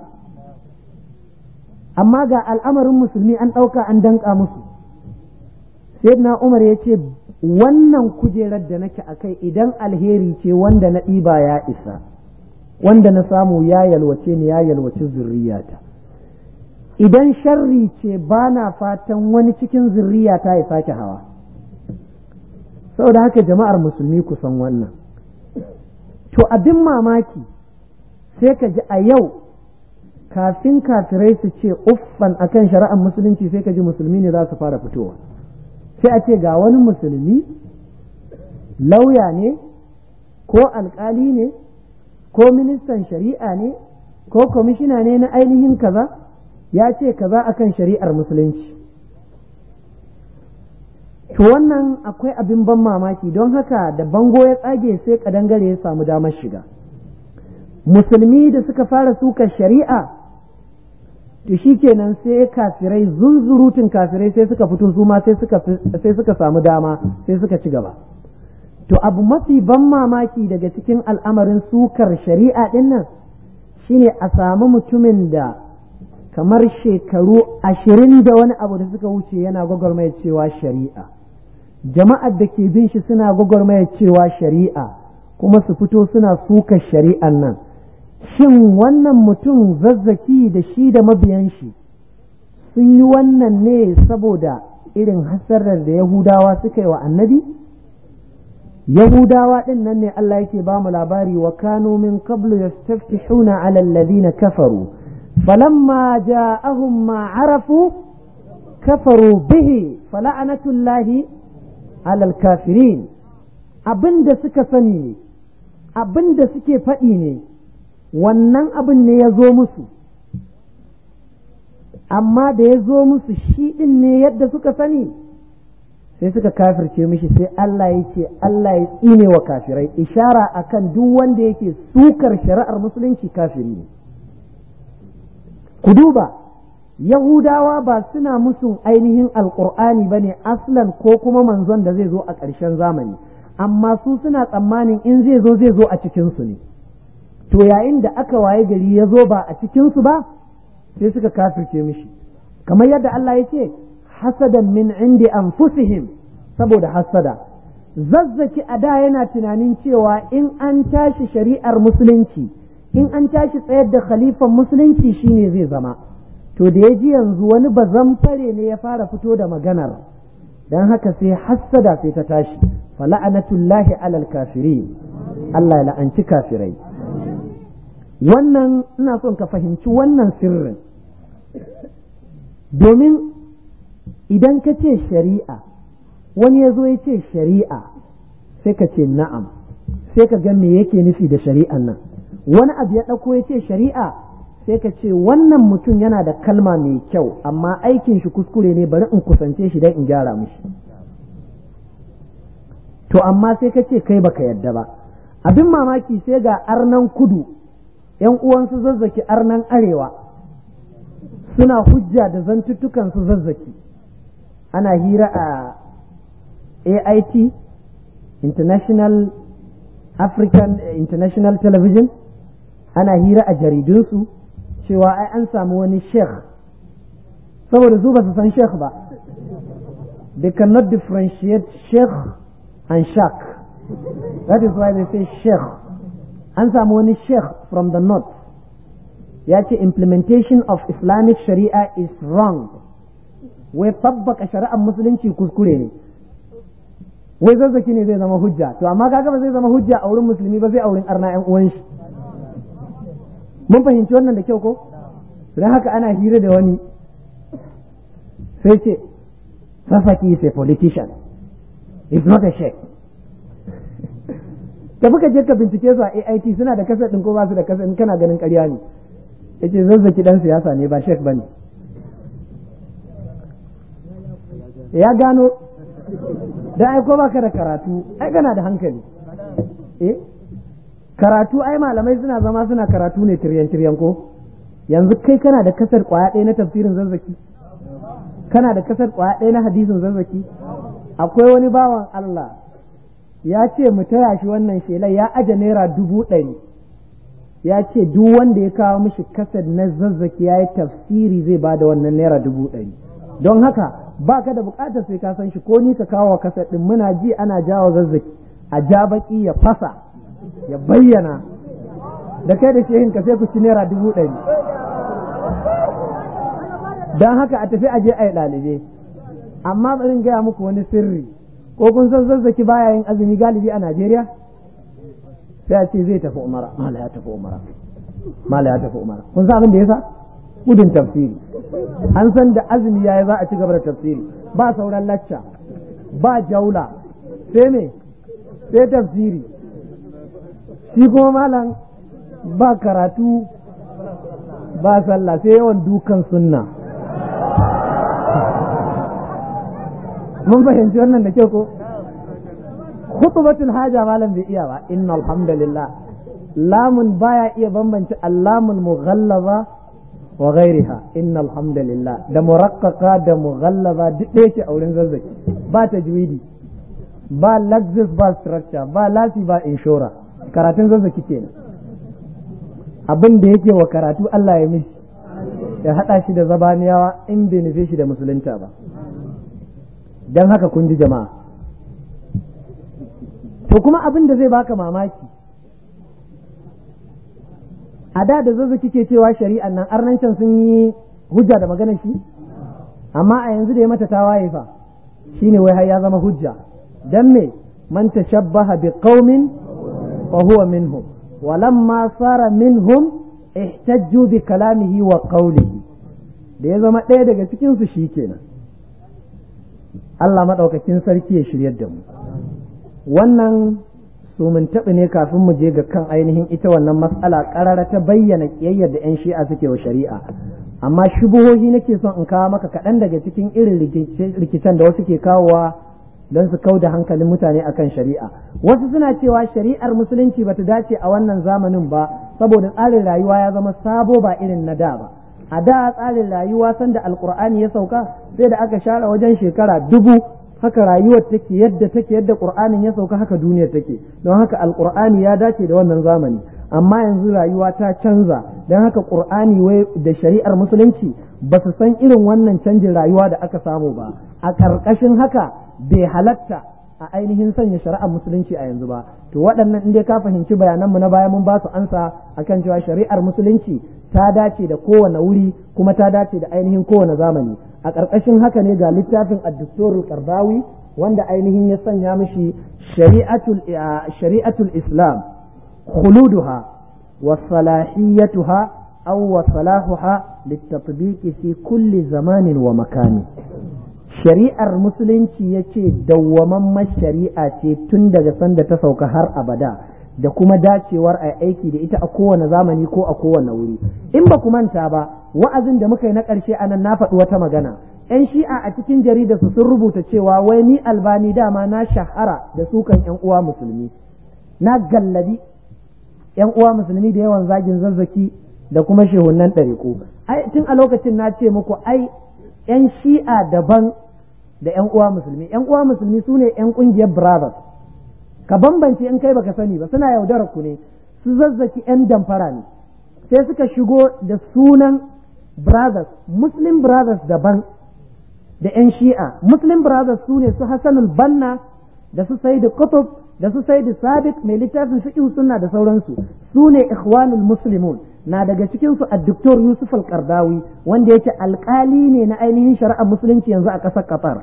Amma ga al'amarin musulmi an ɗauka an danƙa musu. Sayyidina Umar ya ce wannan kujerar da nake a kai idan alheri ce wanda na ɗiba ya isa, wanda na samu ya yalwace ni ya yalwace zurriyata, idan sharri ce ba na fatan wani cikin zurriyata ya sake hawa. Saboda haka jama'ar musulmi ku san wannan. To abin mamaki sai ka ji a yau kafin kafirai su ce uffan akan shari'ar musulunci sai ka ji musulmi ne za su fara fitowa, sai a ce ga wani musulmi lauya ne ko alkali ne ko ministan shari'a ne ko kwamishina ne na ainihin kaza ya ce kaza akan shari'ar musulunci. To wannan akwai abin ban mamaki, don haka da bango ya tsage sai kadangare ya samu damar shiga. Musulmi da suka fara suka shari'a, to shi kenan sai kafirai zunzurutun kafirai sai suka fito su ma sai suka sai suka samu dama sai suka ci gaba. To abu mafi ban mamaki daga cikin al'amarin sukar shari'a din nan shine a samu mutumin da kamar shekaru ashirin da wani abu da suka wuce yana gwagwarmaya cewa shari'a, jama'ar da ke bin shi suna gwagwarmaya cewa shari'a, kuma su fito suna sukar shari'an nan. Shin wannan mutum Zazzaki da shi da mabiyan shi sun yi wannan ne saboda irin hasarar da Yahudawa suka yi wa annabi? Yahudawa ɗin nan ne Allah yake ba mu labari, wa kanu min qablu yastaftihuna ala alladhina kafaru falamma ja'ahum ma arafu kafaru bihi fala'anatullahi ala alkafirin. Abinda suka sani ne, abinda suke faɗi ne, wannan abin ne ya zo musu, amma da ya zo musu shi ɗin ne yadda suka sani sai suka kafirce mishi, sai Allah ya ce Allah ya tsine wa kafirai, ishara akan duk wanda yake sukar shari'ar musulunci kafiri ne. Ku duba, Yahudawa ba suna musun ainihin alƙur'ani ba ne aslan ko kuma manzon da zai zo a ƙarshen zamani, amma su suna tsammanin in zai zo zai zo a cikinsu ne. To yayin da aka waye gari ya zo ba a cikinsu ba sai suka kafirce mishi, kamar yadda Allah ya ce hasadan min indi anfusihim, saboda hasada. Zazzaki a da yana tunanin cewa in an tashi shari'ar musulunci, in an tashi tsayar da khalifan musulunci shine zai zama. To da ya ji yanzu wani bazan fare ne ya fara fito da maganar, dan haka sai hasada sai ta tashi, fala'anatullahi alal kafirin, Allah ya la'anci kafirai. Wannan ina son ka fahimci wannan sirrin, domin idan ka ce shari'a, wani ya zo ya ce shari'a sai ka ce na'am, sai ka ga me yake nufi da shari'an nan. wani abu ya ɗauko ya ce shari'a, sai ka ce wannan mutum yana da kalma mai kyau amma aikin shi kuskure ne, bari in kusance shi don in gyara mishi. To amma sai ka ce kai baka yadda ba. Abin mamaki sai ga arnan kudu ‘yan uwansu zazzaki arnan arewa suna hujja da zantuttukan su zazzaki. Ana hira a A I T, International African International Television, ana hira a jaridunsu cewa ai an samu wani sheikh, saboda su ba su san sheikh ba, they cannot differentiate sheikh and shak, that is why they say sheikh. An samu wani sheikh from the north ya ce implementation of Islamic Sharia is wrong, wai tabbaka shari'ar musulunci kuskure ne, wai zazzaki ne zai zama hujja. To amma kaga ba zai zama hujja a wurin musulmi ba, zai a wurin arna ƴan uwan shi. Mun fahimci wannan da kyau ko? Don haka ana hira da wani sai ce Safaki is a politician, is not a sheikh. Tafi ka je ka bincike su a A I T, suna da kasar ɗin ko ba su da kasar, in kana ganin ƙarya ne. Yace zazzaki dan siyasa ne, ba sheikh bane. Ya gano da ai ko baka da karatu ai kana da hankali. Eh karatu ai malamai suna zama suna karatu ne tiryan tiryan ko. Yanzu kai kana da kasar kwaya ɗaya na tafsirin zazzaki, kana da kasar kwaya ɗaya na hadisin zazzaki. Akwai wani bawan Allah ya ce mu taya shi wannan shelar, ya aje naira dubu ɗari, ya ce duk wanda ya kawo mishi kasar na zazzaki ya yi tafsiri zai ba da wannan naira dubu ɗari. Don haka ba ka da bukatar sai ka san shi, ko ni ka kawo wa kasar ɗin, muna ji ana jawo zazzaki a ja baki ya fasa ya bayyana, da kai da shehin ka sai ku ci naira dubu ɗari. Don haka a tafi aje a yi ɗalibai. Amma bari in gaya muku wani sirri, ko kun san zazzaki baya yin azumi galibi a Najeriya? Sai a ce zai tafi umara, mala ya tafi umara, mala ya tafi umara. Kun san abin da yasa? Gudun tafsiri. An san da azumi yayi za a ci gaba da tafsiri, ba sauran lacca, ba jaula, sai me? Sai tafsiri. Shi kuma malam ba karatu, ba sallah, sai yawan dukan sunna. Mun fahimci wannan da kyau ko? Khutbatul haja malam bai iya ba. Innal hamdalillah, lamun baya iya bambance allamul mughallaza wa ghairiha. Innal hamdalillah da muraqqaqa da mughallaza duk ɗaya ce a wurin zazzaki. Ba tajwidi, ba laxis, ba structure, ba lasi, ba inshora. Karatun zazzaki kenan. Abin da yake wa karatu Allah ya mishi, ya hada shi da zabaniyawa in bai nufe shi da musulunta ba. Don haka kun ji jama'a. To kuma abin da zai baka mamaki, a da da zazzaki ke cewa shari'an nan arnancan sun yi hujja da maganar shi, amma a yanzu da ya mata tawaye fa shine wai har ya zama hujja. Dan me? Man tashabbaha bi qaumin fa huwa minhum wa lamma sara minhum ihtajju bi kalamihi wa qawlihi. Da ya zama ɗaya daga cikin su shikenan. Allah madaukakin sarki ya shiryar da mu. Wannan su mun taɓa ne kafin mu je ga kan ainihin ita wannan matsala ƙarara ta bayyana ƙiyayyar da 'yan shi'a suke wa shari'a. Amma shubuhohi nake son in kawo maka kaɗan daga cikin irin rikicen da wasu ke kawowa don su kau da hankalin mutane akan shari'a. Wasu suna cewa shari'ar musulunci bata dace a wannan zamanin ba saboda tsarin rayuwa ya zama sabo ba irin na da ba. A da tsarin rayuwa sanda alkur'ani ya sauka sai da aka share wajen shekara dubu, haka rayuwar take yadda take yadda qur'anin ya sauka haka duniyar take. Don haka alkur'ani ya dace da wannan zamani. Amma yanzu rayuwa ta canza, don haka qur'ani wai da shari'ar musulunci ba su san irin wannan canjin rayuwa da aka samu ba. A ƙarƙashin haka bai halatta a ainihin sanya shari'ar musulunci a yanzu ba. To waɗannan in dai ka fahimci bayananmu na baya mun ba su ansa akan cewa shari'ar musulunci ta dace da kowane wuri kuma ta dace da ainihin kowane zamani. A ƙarƙashin haka ne ga littafin ad-Dastur al-Qardawi wanda ainihin ya sanya mishi shari'atul shari'atul Islam khuluduha wa salahiyatuha aw wa salahuha litatbiqi fi kulli zamanin wa makani. Shari'ar musulunci yace dawwamamman shari'a ce tun daga sanda ta sauka har abada, da kuma dacewar a aiki da ita a kowane zamani ko a kowane wuri. In ba ku manta ba, wa'azin da muka yi na ƙarshe anan na faɗi wata magana. ‘Yan shi'a a cikin jarida su sun rubuta cewa wai ni Albani dama na shahara da sukan ‘yan uwa musulmi, na gallabi ‘yan uwa musulmi da yawan zagin zazzaki da kuma shehunan ɗariƙo. Ai tun a lokacin na ce muku ai ‘yan shi'a daban da ‘yan uwa musulmi, ‘yan uwa musulmi su ne ‘yan ƙungiyar brothers. Ka bambance in kai baka sani ba, suna yaudarar ku ne, su zazzaki ‘yan damfara ne, sai suka shigo da sunan brothers, Muslim brothers daban da ‘yan shi'a. Muslim brothers su ne su Hassanul Banna da su Sayyid Qutb da su Sayyid Sabiq mai littafin fiqh sunna da sauransu, su ne ikhwanul muslimun. Na daga cikin su ad-Doktor Yusuf Al-Qardawi wanda yake alƙali ne na ainihin shari'ar musulunci yanzu a ƙasar Qatar.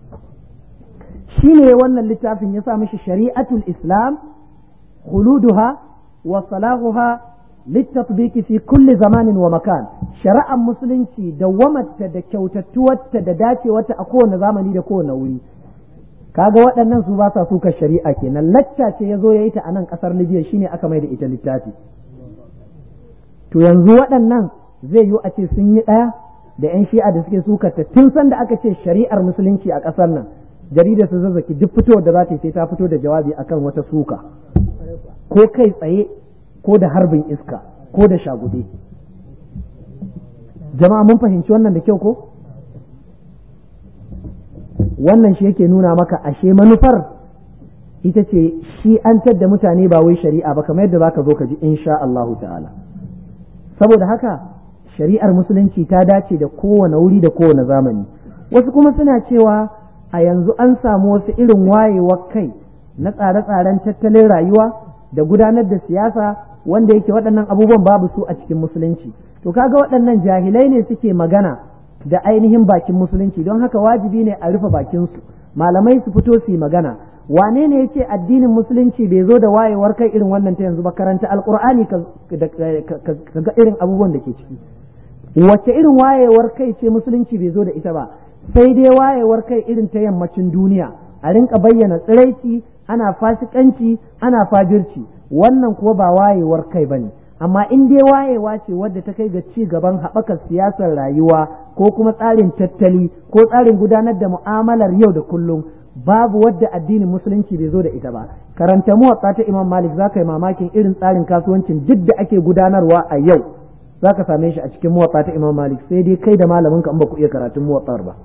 Shine wannan littafin ya sa mishi shari'atul Islam khuluduha wa salahuha litatbiqi fi kulli zamanin wa makan. Shari'ar musulunci da wamatta da kyautattuwarta da dacewarta a kowane zamani da kowane wuri. Kaga waɗannan su ba sa suka shari'a kenan. Lacca ce yazo yayi ta a nan ƙasar Libya, shine aka mai da ita littafi. To yanzu waɗannan zai yi a ce sun yi ɗaya da ‘yan shi'a da suke sukarta tun sanda aka ce shari'ar musulunci a ƙasar nan. Jaridar su zazzaki duk fitowar da za ta yi sai ta fito da jawabi akan wata suka, ko kai tsaye ko da harbin iska ko da shagude. Jama'a mun fahimci wannan da kyau ko? Wannan shi yake nuna maka ashe manufar ita ce shi an tadda mutane ba wai shari'a ba, kamar yadda zaka zo ka ji insha Allahu ta'ala. Saboda haka shari'ar musulunci ta dace da kowane wuri da kowane zamani. Wasu kuma suna cewa a yanzu an samu wasu irin wayewar kai na tsare-tsaren tattalin rayuwa da gudanar da siyasa wanda yake waɗannan abubuwan babu su a cikin musulunci. To kaga waɗannan jahilai ne suke magana da ainihin bakin musulunci, don haka wajibi ne a rufe bakinsu, malamai su fito su yi magana. Wane ne yake addinin musulunci bai zo da wayewar kai irin wannan ta yanzu ba? Karanta alkur'ani ka ga irin abubuwan da ke ciki. Wace irin wayewar kai ce musulunci bai zo da ita ba? Sai dai wayewar kai irin ta yammacin duniya, a rinka bayyana tsiraici, ana fasikanci, ana fajirci. Wannan kuwa ba wayewar kai bane. Amma in dai wayewa ce wadda ta kai ga ci gaban haɓakar siyasar rayuwa ko kuma tsarin tattali ko tsarin gudanar da mu'amalar yau da kullum, babu wadda addinin musulunci bai zo da ita ba. Karanta muwatta ta Imam Malik za ka yi mamakin irin tsarin kasuwancin duk da ake gudanarwa a yau, za ka same shi a cikin muwatta ta Imam Malik, sai dai kai da malamin ka in ba ku iya karatun muwattar ba.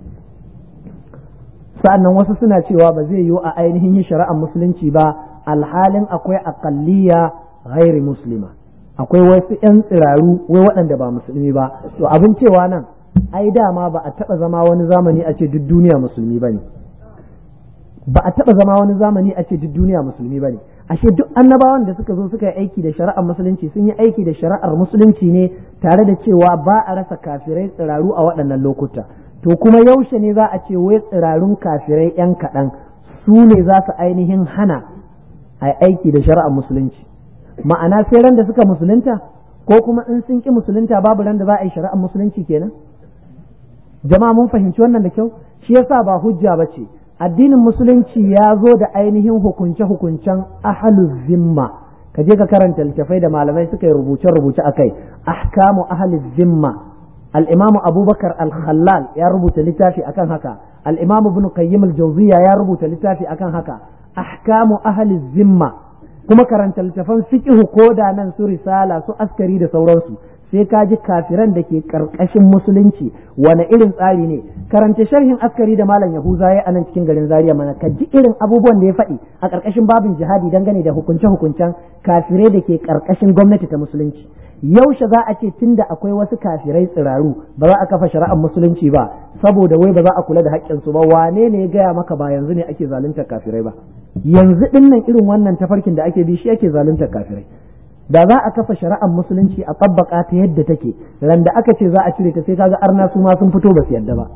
Sa'annan wasu suna cewa ba zai yiwu a ainihin yin shari'ar musulunci ba alhalin akwai aqalliya ghairi muslima, akwai wasu ‘yan tsiraru wai waɗanda ba musulmi ba. To abin cewa nan ai dama ba a taɓa zama wani zamani a ce duk duniya musulmi ba ne, ba a taɓa zama wani zamani a ce duk duniya musulmi ba ne. Ashe duk annabawan da suka zo suka yi aiki da shari'ar musulunci sun yi aiki da shari'ar musulunci ne tare da cewa ba a rasa kafirai tsiraru a waɗannan lokuta. To kuma yaushe ne za a ce wai tsirarun kafirai ‘yan kaɗan su ne za su ainihin hana a aiki da shari'ar musulunci? Ma'ana sai ran da suka musulunta, ko kuma in sun ƙi musulunta babu ran da za a yi shari'ar musulunci kenan? Jama'a mun fahimci wannan da kyau? Shi yasa ba hujja ba ce. Addinin musulunci ya zo da ainihin hukunce-hukuncen ahlul zimma. Ka je ka karanta littafai da malamai suka yi rubuce-rubuce akai. Ahkamu ahlul zimma. Al-Imam Abubakar Al-Khallal ya rubuta littafi akan haka. Al-Imam Ibn Qayyim Al-Jawziyya ya rubuta littafi akan haka. Ahkamu ahlul zimma. Kuma karanta littafan fiqhu ko da nan su risala su askari da sauransu, sai ka ji kafiran da ke karkashin musulunci wani irin tsari ne. Karanta sharhin askari da malam Yahuza ya anan cikin garin Zaria mana, ka ji irin abubuwan da ya faɗi a karkashin babin jihadi dangane da hukunce-hukuncen kafirai da ke karkashin gwamnati ta musulunci. Yaushe za a ce tunda akwai wasu kafirai tsiraru ba za a kafa shari'ar musulunci ba saboda wai ba za a kula da haƙƙinsu ba? Wane ne ya gaya maka ba yanzu ne ake zaluntar kafirai ba? Yanzu dinnan irin wannan tafarkin da ake bi shi ake zaluntar kafirai. Da za a kafa shari'ar musulunci a tabbaka ta yadda take, ran da aka ce za a cire ta sai kaga arna su ma sun fito ba su yadda ba.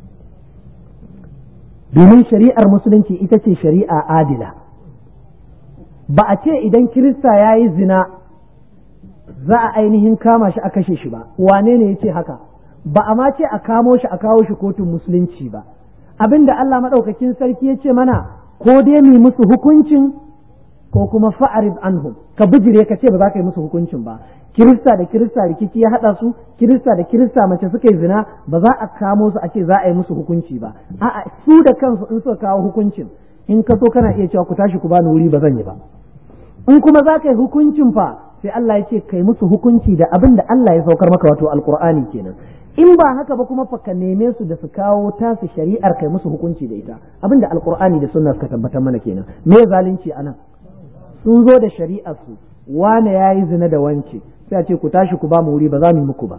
Domin shari'ar musulunci ita ce shari'a adila. Ba a ce idan Kirista ya yi zina za a ainihin kama shi a kashe shi ba. Wane ne ya ce haka? Ba a ma ce a kamo shi a kawo shi kotun musulunci ba. Abinda Allah maɗaukakin sarki ya ce mana, ko dai mu musu hukuncin ko kuma fa'arid anhum ka bijire ka ce ba za ka yi musu hukuncin ba. Kirista da kirista rikici ya haɗa su, kirista da kirista mace suka yi zina, ba za a kamo su a ce za a yi musu hukunci ba. A'a, su da kansu in suka kawo hukuncin, in ka so kana iya cewa ku tashi ku bani wuri ba zan yi ba. In kuma za ka yi hukuncin fa, sai Allah ya ce kai musu hukunci da abin da Allah ya saukar maka, wato alkur'ani kenan. In ba haka ba kuma fa ka neme su da su kawo tasu shari'ar kai musu hukunci da ita, abin da alkur'ani da sunna suka tabbatar mana kenan. Me zalunci anan? Sun zo da shari'ar su, wane yayi zina da wance, sai a ce ku tashi ku ba mu wuri ba za mu yi muku ba,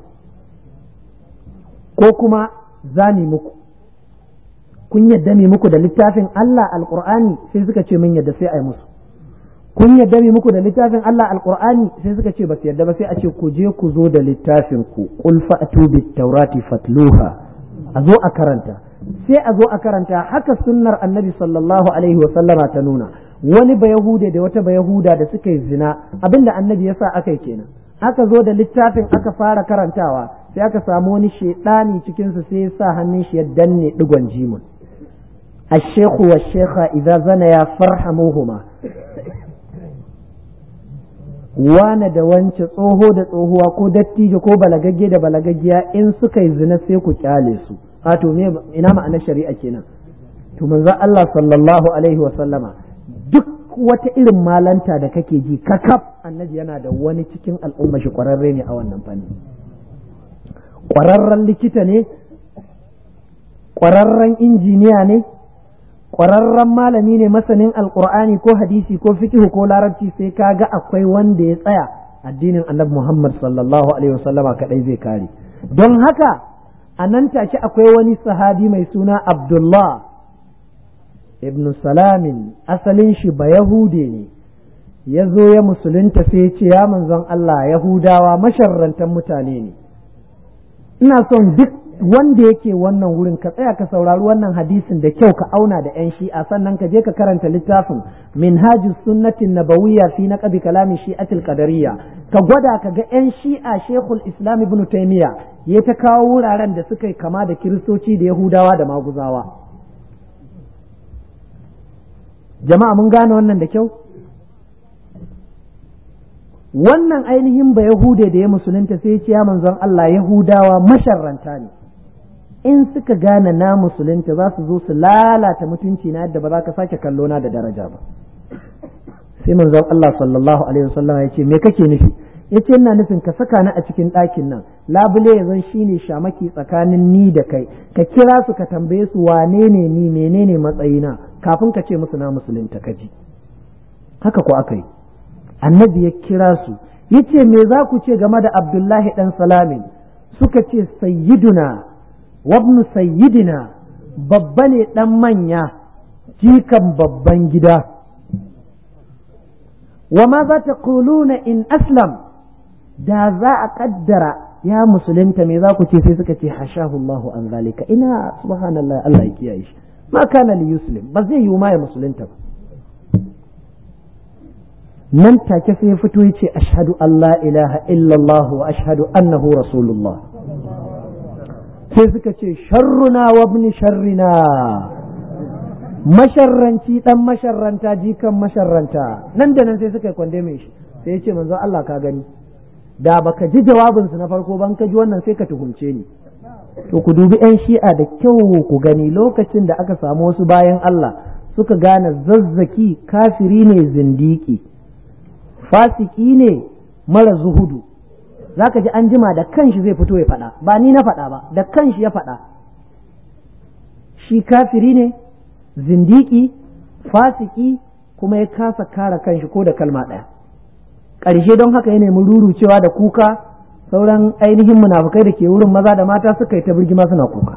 ko kuma za mu yi muku. Kun yadda mu muku da littafin Allah alqur'ani, sai suka ce mun yadda, sai a yi musu. Kun yadda mu muku da littafin Allah alqur'ani, sai suka ce ba su yadda ba, sai a ce ku je ku zo da littafin ku, qul fa'tu bit tawrati fatluha, a zo a karanta. Sai a zo a karanta. Haka sunnar annabi sallallahu alaihi wa sallama ta nuna. Wani bayahude da wata bayahuda da suka yi zina, abinda annabi ya sa aka yi kenan. Aka zo da littafin aka fara karantawa, sai aka samu wani shedani cikin su, sai ya sa hannun shi ya danne digon jimun. الشيخ والشيخة إذا زنيا فارحموهما. wane da wance, tsoho da tsohuwa, ko dattijo ko balagagge da balagaggiya, in suka yi zina sai ku kyale su. A to me ina ma'anar shari'a kenan? To manzo Allah sallallahu alaihi wa sallama, duk wata irin malanta da kake ji kakaf, annabi yana da wani cikin al'umma shi kwararre ne a wannan fanni. Kwararren likita ne, kwararren injiniya ne, ƙwararren malami ne, masanin alƙur'ani ko hadisi ko fiqh ko larabci, sai ka ga akwai wanda ya tsaya addinin annabi Muhammad sallallahu alaihi wasallama kadai zai kare. Don haka a nan take akwai wani sahabi mai suna Abdullah ibn Salamin, asalin shi ba Yahude ne, ya zo ya musulunta, sai ya ce ya manzon Allah, Yahudawa masharrantan mutane ne, ina son duk wanda yake wannan wurin ka tsaya ka saurari wannan hadisin da kyau, ka auna da yan shi'a, sannan ka je ka karanta littafin minhajus sunnatin nabawiyya fi naqdi kalami shi'atil qadariyya, ka gwada ka ga yan shi'a shekul islam ibn taymiya ya ta kawo wuraren da suka yi kama da kiristoci da yahudawa da maguzawa. Jama'a mun gane wannan da kyau. Wannan ainihin ba yahude da ya musulunta sai ya ce ya manzon Allah, yahudawa masharranta ne, in suka gane na musulunta za su zo su lalata mutunci na yadda ba za ka sake kallo na da daraja ba. Sai manzon Allah sallallahu alaihi wasallam ya ce me kake nufi? Ya ce ina nufin ka saka ni a cikin ɗakin nan, labule ya zan shine shamaki tsakanin ni da kai, ka kira su ka tambaye su wane ne ni, menene matsayina, kafin ka ce musu na musulunta, ka ji. Haka ko aka yi. Annabi ya kira su, ya ce me za ku ce game da Abdullahi ɗan Salamin? Suka ce sayyiduna wabnu sayyidina, babba ne ɗan manya, jikan babban gida. Wa ma za ta kuluna in aslam, da za a kaddara ya musulunta me za ku ce? Sai suka ce hashahu Allahu an zalika, ina subhanallah, Allah ya kiyaye shi, ma kana li yuslim, ba zai yi ma ya musulunta ba. Nan take sai ya fito ya ce ashhadu an la ilaha illallah wa ashhadu annahu rasulullah. Sai suka ce sharruna wa ibn sharrina, masharranci dan masharranta jikan masharranta. Nan da nan sai suka kwandame shi, sai ya ce manzo Allah ka gani, da baka ji jawabin su na farko ban ka ji wannan sai ka tuhumce ni. To ku dubi yan shi'a da kyau ku gani, lokacin da aka samu wasu bayan Allah suka gane zazzaki kafiri ne, zindiki, fasiki ne, mara zuhudu, za ka ji an jima da kanshi zai fito ya faɗa, ba ni na faɗa ba, da kanshi ya faɗa, shi kafiri ne, zindiki, fasiki, kuma ya kasa kare kanshi ko da kalma ɗaya. Ƙarshe don haka ya nemi rurucewa da kuka, sauran ainihin munafukai da ke wurin maza da mata suka yi ta birgima suna kuka.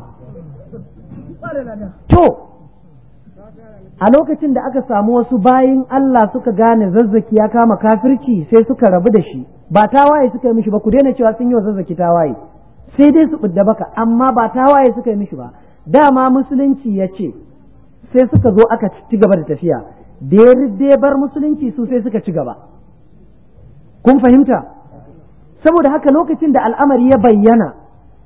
To, a lokacin da aka samu wasu bayin Allah suka gane zazzaki ya kama kafirci, sai suka rabu da shi, ba tawaye suka yi mishi ba, ku daina cewa sun yi wa zazzaki tawaye, sai dai su ɓudda baka, amma ba tawaye suka yi mishi ba. Dama musulunci ya ce, sai suka zo aka ci gaba da tafiya, da ya ridde bar musulunci su sai suka ci gaba. Kun fahimta? Saboda haka lokacin da al'amari ya bayyana,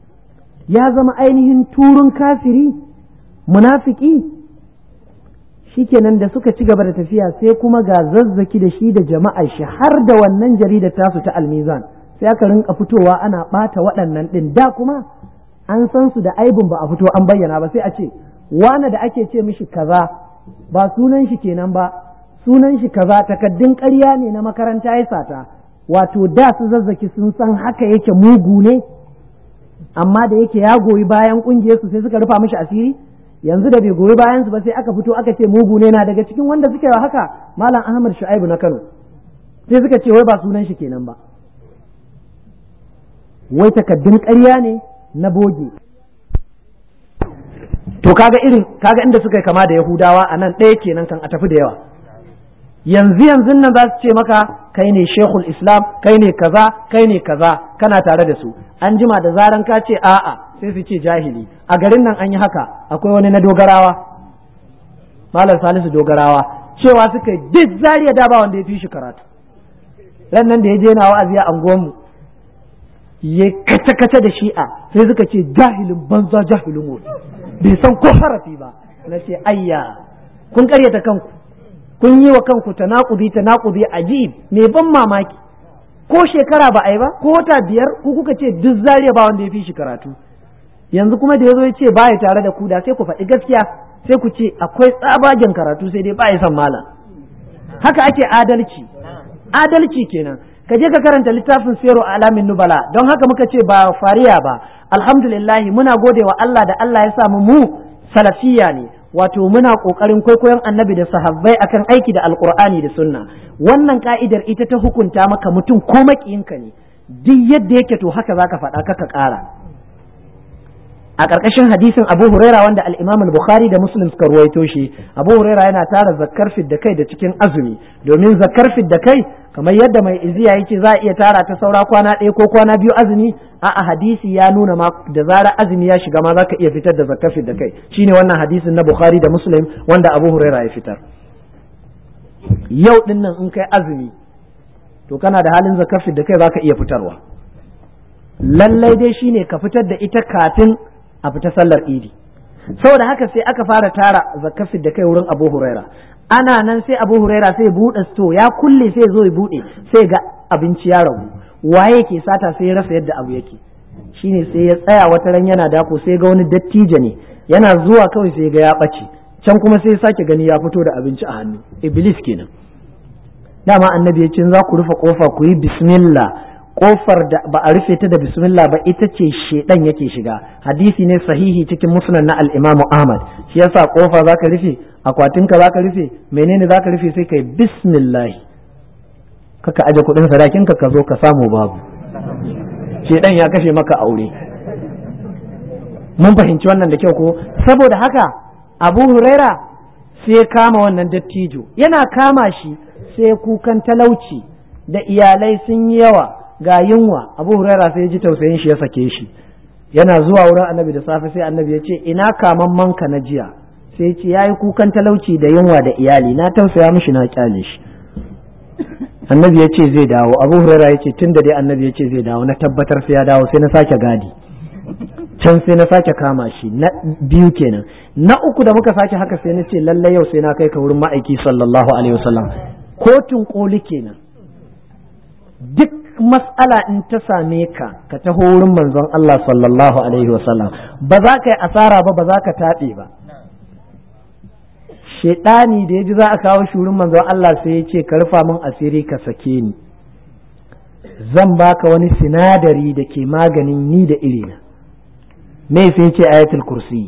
ya zama ainihin turun kafiri, munafiki, shikenan da suka ci gaba da tafiya sai kuma ga Zazzaki da shi da jama'ar shi har da wannan jaridar tasu ta Al-Mizan sai aka rinka fitowa ana bata waɗannan din, da kuma an san su da aibun ba a fito an bayyana ba, sai a ce wane da ake ce mishi kaza ba sunan shi kenan ba, sunan shi kaza, takaddun ƙarya ne na makaranta ya sata. Wato da su Zazzaki sun san haka yake mugu ne, amma da yake ya goyi bayan ƙungiyar su sai suka rufa mishi asiri. Yanzu da bai goyi bayan su ba sai aka fito aka ce mugu ne. Na daga cikin wanda suka yi haka Malam Ahmad Shu'aibu na Kano, sai suka ce wai ba sunan shi kenan ba, wai takaddun ƙarya ne na boge. To kaga irin kaga inda suka yi kama da Yahudawa a nan ɗaya kenan kan a tafi da yawa. Yanzu yanzu nan za su ce maka kai ne Sheikhul Islam, kai ne kaza, kai ne kaza, kana tare da su. An jima da zaran ka ce a'a sai su ce jahili. A garin nan an yi haka, akwai wani na Dogarawa, Malam Salisu Dogarawa, cewa suka duk Zariya da ba wanda ya fi shi karatu. Ran nan da ya je na wa'azi a anguwanmu ya kace kace da shi'a, sai suka ce jahilin banza jahilin wuri, bai san ko harafi ba. Na ce ayya, kun karyata kanku, kun yi wa kanku tanakudi tanakudi ajib, mai ban mamaki. Ko shekara ba a yi ba, ko wata biyar ku kuka ce duk Zariya ba wanda ya fi shi karatu. Yanzu kuma da ya zo ya ce ba ya tare da ku, da sai ku faɗi gaskiya, sai ku ce akwai tsabagen karatu sai dai ba ya san malam. Haka ake adalci, adalci kenan. Ka je ka karanta littafin Siru Alamin Nubala, don haka muka ce ba fariya ba. Alhamdulillah muna gode wa Allah da Allah ya samu mu salafiya ne, wato muna kokarin kwaikwayon annabi da sahabbai akan aiki da alqur'ani da sunna. Wannan ka'idar ita ta hukunta maka mutum ko makiyinka ne, duk yadda yake to haka zaka faɗa ka ƙara. A ƙarƙashin hadisin Abu Huraira wanda al-Imam al-Bukhari da Muslim suka ruwaito shi, Abu Huraira yana tara zakkar fidda kai da cikin azumi, domin zakkar fidda kai kamar yadda mai iziya yake za a iya tara ta saura kwana ɗaya ko kwana biyu azumi, a a hadisi ya nuna ma da zarar azumi ya shiga ma za ka iya fitar da zakkar fidda kai. Shine wannan hadisin na Bukhari da Muslim wanda Abu Huraira ya fitar. Yau din nan in kai azumi to kana da halin zakkar fidda kai za ka iya fitarwa. Lallai dai shine ka fitar da ita kafin a fita sallar idi. Saboda haka sai aka fara tara zakafin da kai wurin Abu Huraira. Ana nan sai Abu Huraira sai buɗe sto, ya kulle sai zo ya buɗe, sai ga abinci ya ragu. Waye ke sata sai ya rasa yadda abu yake. Shine sai ya tsaya wata ran yana dako, sai ga wani dattijo ne, yana zuwa kawai sai ga ya ɓace. Can kuma sai sake gani ya fito da abinci a hannu. Iblis kenan. Dama annabi ya ce za ku rufe kofa ku yi bismillah. Kofar da ba a rufe ta da bismillah ba ita ce shedan yake shiga. Hadisi ne sahihi cikin musnad na al-Imam Ahmad. Shi yasa kofa zaka rufe, akwatinka zaka rufe, menene zaka rufe sai kai bismillah. Kaka aje kudin sadakin ka ka zo ka samu babu. Shedan ya kashe maka aure. Mun fahimci wannan da kyau ko? Saboda haka Abu Huraira sai ya kama wannan dattijo. Yana kama shi sai kukan talauci da iyalai sun yi yawa. Ga yunwa. Abu Huraira sai ya ji tausayin shi ya sake shi. Yana zuwa wurin annabi da safe sai annabi ya ce ina kaman manka na jiya, sai ya ce yayi kukan talauci da yunwa da iyali, na tausaya mishi na kyale shi. Annabi ya ce zai dawo. Abu Huraira ya ce tunda dai annabi ya ce zai dawo na tabbatar sai ya dawo, sai na sake gadi. Can sai na sake kama shi, na biyu kenan. Na uku da muka sake haka sai na ce lalle yau sai na kai ka wurin ma'aiki sallallahu alaihi wasallam. Kotun koli kenan. Duk mas'ala in ta same ka ka taho wurin manzon Allah sallallahu alaihi wasallam, ba za ka yi asara ba, ba za ka taɓe ba. Shedani da ya ji za a kawo shi wurin manzon Allah sai ya ce ka rufa min asiri ka sake ni, zan baka wani sinadari da ke maganin ni da irina. Me sai ya ce ayatul kursi.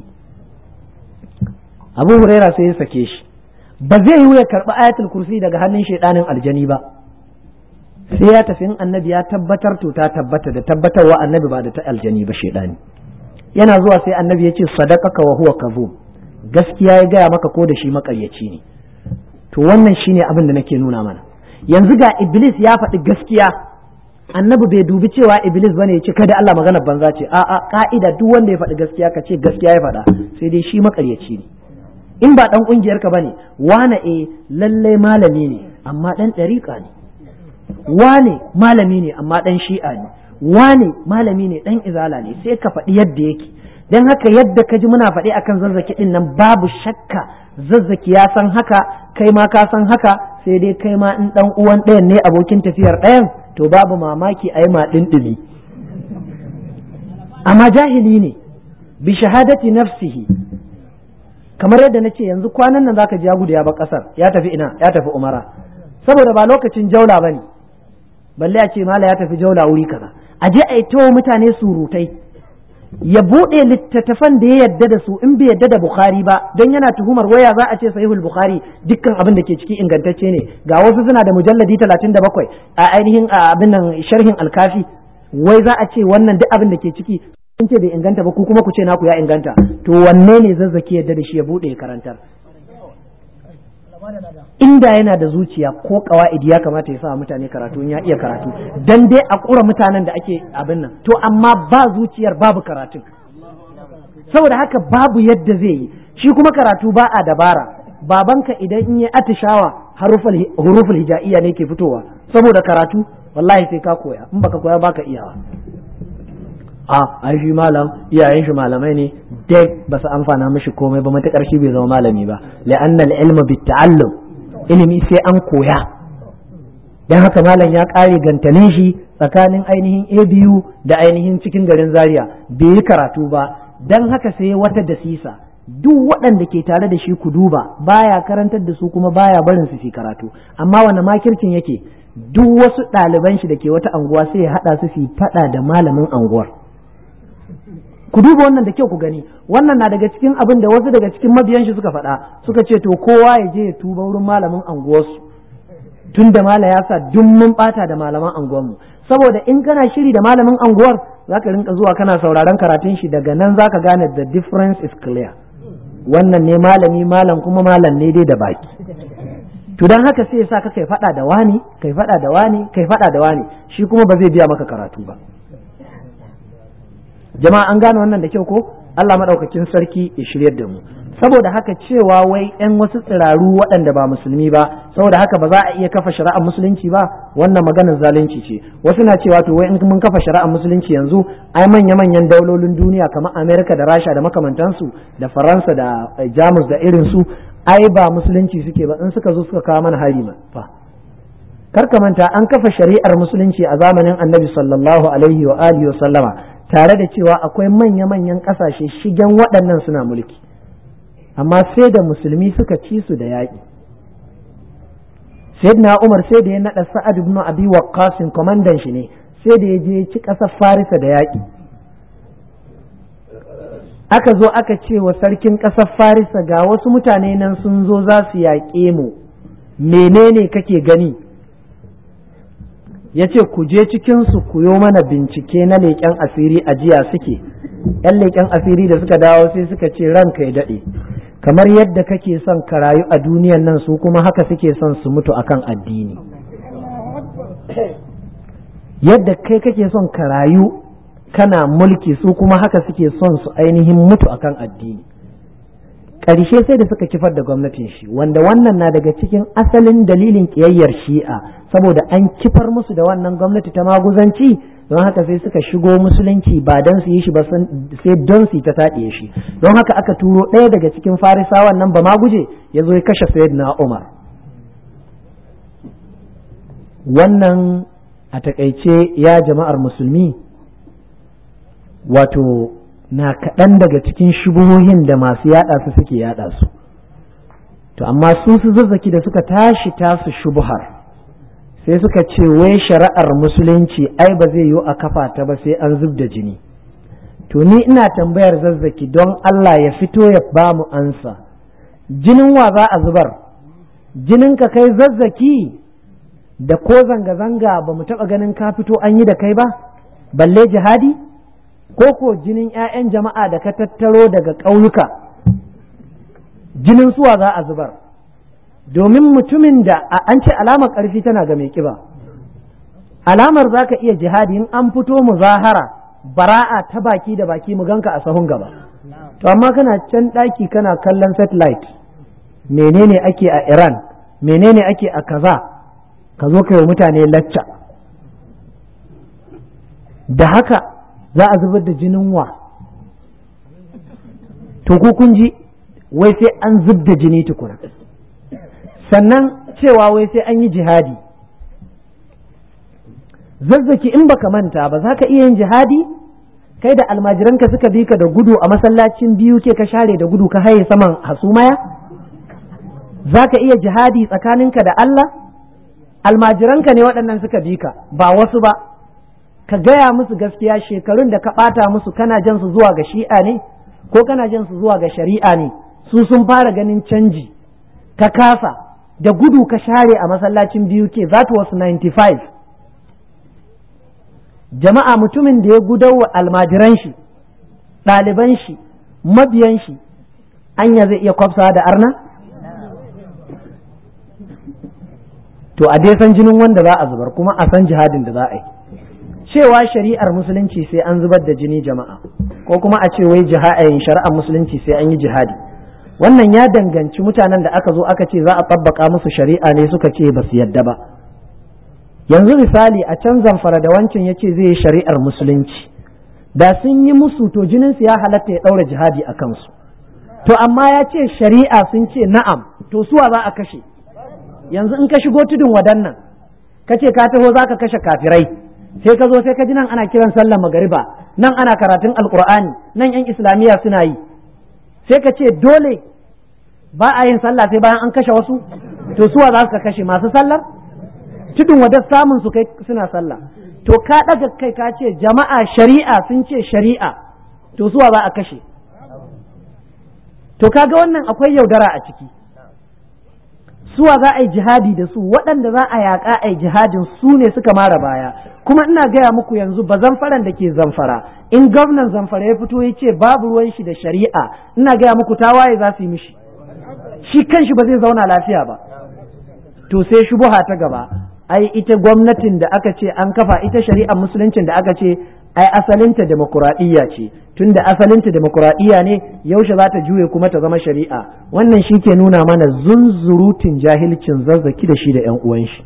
Abu Huraira sai ya sake shi. Ba zai yi ya karɓi ayatul kursi daga hannun shedanin aljani ba, sai ya tafi in annabi ya tabbatar to ta tabbata, da tabbatarwa annabi ba da ta aljani ba shedani. Yana zuwa sai annabi ya ce sadaqaka wa huwa kadhub, gaskiya ya gaya maka ko da shi makaryaci ne. To wannan shine abin da nake nuna mana. Yanzu ga Iblis ya faɗi gaskiya, annabi bai dubi cewa Iblis bane ya ce kada Allah magana banza ce, a'a ka'ida duk wanda ya faɗi gaskiya ka ce gaskiya ya faɗa, sai dai shi makaryaci ne. In ba dan kungiyar ka bane, wane eh lalle malami ne amma dan dariƙa ne, wane malami ne amma dan shi'a ne, wane malami ne dan izala ne, sai ka faɗi yadda yake. don haka yadda ka ji muna faɗi akan zazzaki ɗin nan babu shakka zazzaki ya san haka, kai ma ka san haka, sai dai kai ma in ɗan uwan ɗayan ne abokin tafiyar ɗayan to babu mamaki a yi ma ɗinɗimi. Amma jahili ne bi shahadati nafsihi, kamar yadda na ce yanzu kwanan nan zaka ji ya gudu ya bar ƙasar ya tafi ina ya tafi umara, saboda ba lokacin jaula bane balle a ce mala ya tafi jaula wuri kaza, a je a yi tawo mutane surutai, ya buɗe littattafan da ya yadda da su in bai yadda da Bukhari ba, don yana tuhumar waya za a ce sahihul Bukhari dukkan abin da ke ciki ingantacce ne, ga wasu suna da mujalladi talatin da bakwai a ainihin abin nan sharhin alkafi, wai za a ce wannan duk abin da ke ciki sun ce bai inganta ba, ku kuma ku ce naku ya inganta, to wanne ne zazzaki yadda da shi ya buɗe karantar? Inda yana da zuciya ko kawa'idi ya kamata ya sa mutane karatu in ya iya karatu, dan dai a ƙura mutanen da ake abin nan, to amma ba zuciyar babu karatu, saboda haka babu yadda zai yi. Shi kuma karatu ba a dabara, babanka idan in yi atishawa huruful hija'iyya ne ke fitowa, saboda karatu wallahi sai ka koya, in baka koya baka iyawa. a ai shi malam iyayen shi malamai ne dai ba su amfana mishi komai ba, matakar shi bai zama malami ba, la'anna al-ilmu bit-ta'allum, ilimi sai an koya. dan haka malam ya kare gantalin shi tsakanin ainihin A B U da ainihin cikin garin Zaria, bai yi karatu ba, dan haka sai wata dasisa, duk waɗanda ke tare da shi ku duba baya karantar da su kuma baya barin su su karatu, amma wani makircin yake, duk wasu ɗaliban shi da ke wata anguwa sai ya haɗa su su faɗa da malamin anguwar. Ku duba wannan da kyau ku gani, wannan na daga cikin abin da wasu daga cikin mabiyan shi suka faɗa, suka ce to kowa ya je ya tuba wurin malamin anguwarsu, tun da mala ya sa duk mun ɓata da malaman anguwarmu, saboda in kana shiri da malamin anguwar za ka rinka zuwa kana sauraron karatun shi, daga nan za ka gane the difference is clear, wannan ne malami malam kuma malam ne dai da baki. To dan haka sai ya sa ka kai faɗa da wani kai faɗa da wani kai faɗa da wani, shi kuma ba zai biya maka karatu ba. Jama'a an gane wannan da kyau ko? Allah madaukakin sarki ya shiryar da mu. Saboda haka cewa wai ƴan wasu tsiraru waɗanda ba musulmi ba, saboda haka ba za a iya kafa shari'ar musulunci ba, wannan maganar zalunci ce. Wasu na cewa to wai in mun kafa shari'ar musulunci yanzu ai manya-manyan daulolin duniya kamar Amerika da Rasha da makamantansu da Faransa da Jamus da irin su ai ba musulunci suke ba, in suka zo suka kawo mana hari ma fa. Kar ka manta an kafa shari'ar musulunci a zamanin Annabi sallallahu alaihi wa alihi wa sallama, tare da cewa akwai manya-manyan ƙasashe shigen waɗannan suna mulki, amma sai da musulmi suka ci su da yaƙi. Sayyidina Umar sai da ya naɗa Sa'ad ibn Abi Waqqas kwamandan shi ne, sai da ya je ci ƙasar Farisa da yaƙi. Aka zo aka ce wa sarkin ƙasar Farisa ga wasu mutane nan sun zo za su yaƙe mu, menene kake gani? Ya ce ku je cikinsu ku yo mana bincike na leƙen asiri a jiya suke, ‘yan leƙen asiri da suka dawo sai suka ce ranka ya daɗe, kamar yadda kake son ka rayu a duniyan nan su kuma haka suke son su mutu akan addini. Yadda kai kake son ka rayu kana mulki su kuma haka suke son su ainihin mutu akan addini. Ƙarshe sai da suka kifar da gwamnatin shi, wanda wannan na daga cikin asalin dalilin ƙiyayyar shi'a, saboda an kifar musu da wannan gwamnati ta maguzanci, don haka sai suka shigo musulunci ba don su yi shi ba sai don su yi ta taɗiye shi. Don haka aka turo ɗaya daga cikin farisawan nan ba maguje ya zo ya kashe sayyidina Umar. Wannan a taƙaice ya jama'ar musulmi, wato na kaɗan daga cikin shubuhohin da masu yaɗa su suke yaɗa su. To amma su su zazzaki da suka tashi tasu shubuhar sai suka ce wai shari'ar musulunci ai ba zai yiwu a kafa ta ba sai an zub da jini. To ni ina tambayar zazzaki don Allah ya fito ya ba mu ansa, jinin wa za a zubar? Jinin ka kai zazzaki da ko zanga-zanga ba mu taɓa ganin ka fito an yi da kai ba, balle jihadi? Ko ko jinin 'ya'yan jama'a da ka tattaro daga ƙauyuka, jinin suwa za a zubar? Domin mutumin da an ce alamar ƙarfi tana ga mai ƙiba, alamar za ka iya jihadi in an fito muzahara bara'a ta baki da baki mu ganka a sahun gaba. To amma kana can ɗaki kana kallon satellite, menene ake a Iran, menene ake a kaza, ka zo ka yi mutane lacca. Da haka za a zubar da jinin wa? to ku kun ji wai sai an zub da jini tukuna, sannan cewa wai sai an yi jihadi. Zazzaki in baka manta ba za ka iya yin jihadi kai da almajiranka suka bi ka da gudu a masallacin biyu ke ka share da gudu ka haye saman hasumaya? Za ka iya jihadi tsakaninka da Allah? Almajiranka ne waɗannan suka bi ka ba wasu ba, ka gaya musu gaskiya, shekarun da ka ɓata musu kana jan su zuwa ga shi'a ne ko kana jan su zuwa ga shari'a ne? Su sun fara ganin canji, ka kasa da gudu ka share a masallacin biyu ke, that was ninety-five. Jama'a, mutumin da ya gudawa almajiran shi, ɗaliban shi, mabiyan shi, anya zai iya kwafsa da arna? To a dai san jinin wanda za a zubar, kuma a san jihadin da za a yi. Cewa shari'ar musulunci sai an zubar da jini jama'a, ko kuma a ce wai jihadin shari'ar musulunci sai an yi jihadi, wannan ya danganci mutanen da aka zo aka ce za a tabbaka musu shari'a ne suka ce ba su yadda ba. Yanzu misali a can Zamfara da wancan ya ce zai yi shari'ar musulunci, da sun yi musu to jininsu ya halatta ya ɗaura jihadi a kansu. To amma ya ce shari'a, sun ce na'am, to suwa za a kashe? Yanzu in ka shigo tudun wadannan ka ce ka taho za ka kashe kafirai, sai ka zo sai ka ji nan ana kiran sallar magariba, nan ana karatun alkur'ani, nan yan islamiyya suna yi, sai ka ce dole ba a yin sallah sai bayan an kashe wasu, to suwa za su kashe? Masu sallar? Tudun wadar samun su kai suna sallah, to ka ɗaga kai ka ce jama'a shari'a, sun ce shari'a, to suwa za a kashe? To kaga wannan akwai yaudara a ciki. Suwa za a yi jihadi da su, waɗanda za a yaƙa a yi jihadin su ne suka mara baya. Kuma ina gaya muku yanzu ba zamfaran da ke Zamfara, in gwamnan Zamfara ya fito ya ce babu ruwan shi da shari'a, ina gaya muku tawaye za su yi mishi, shi kanshi ba zai zauna lafiya ba. To sai shubuha ta gaba, ai ita gwamnatin da aka ce an kafa ita shari'ar musuluncin da aka ce ai asalinta demokuraɗiyya ce, tunda asalinta demokuraɗiyya ne yaushe za ta juye kuma ta zama shari'a? Wannan shi ke nuna mana zunzurutun jahilcin Zazzaki da shi da ƴan uwan shi.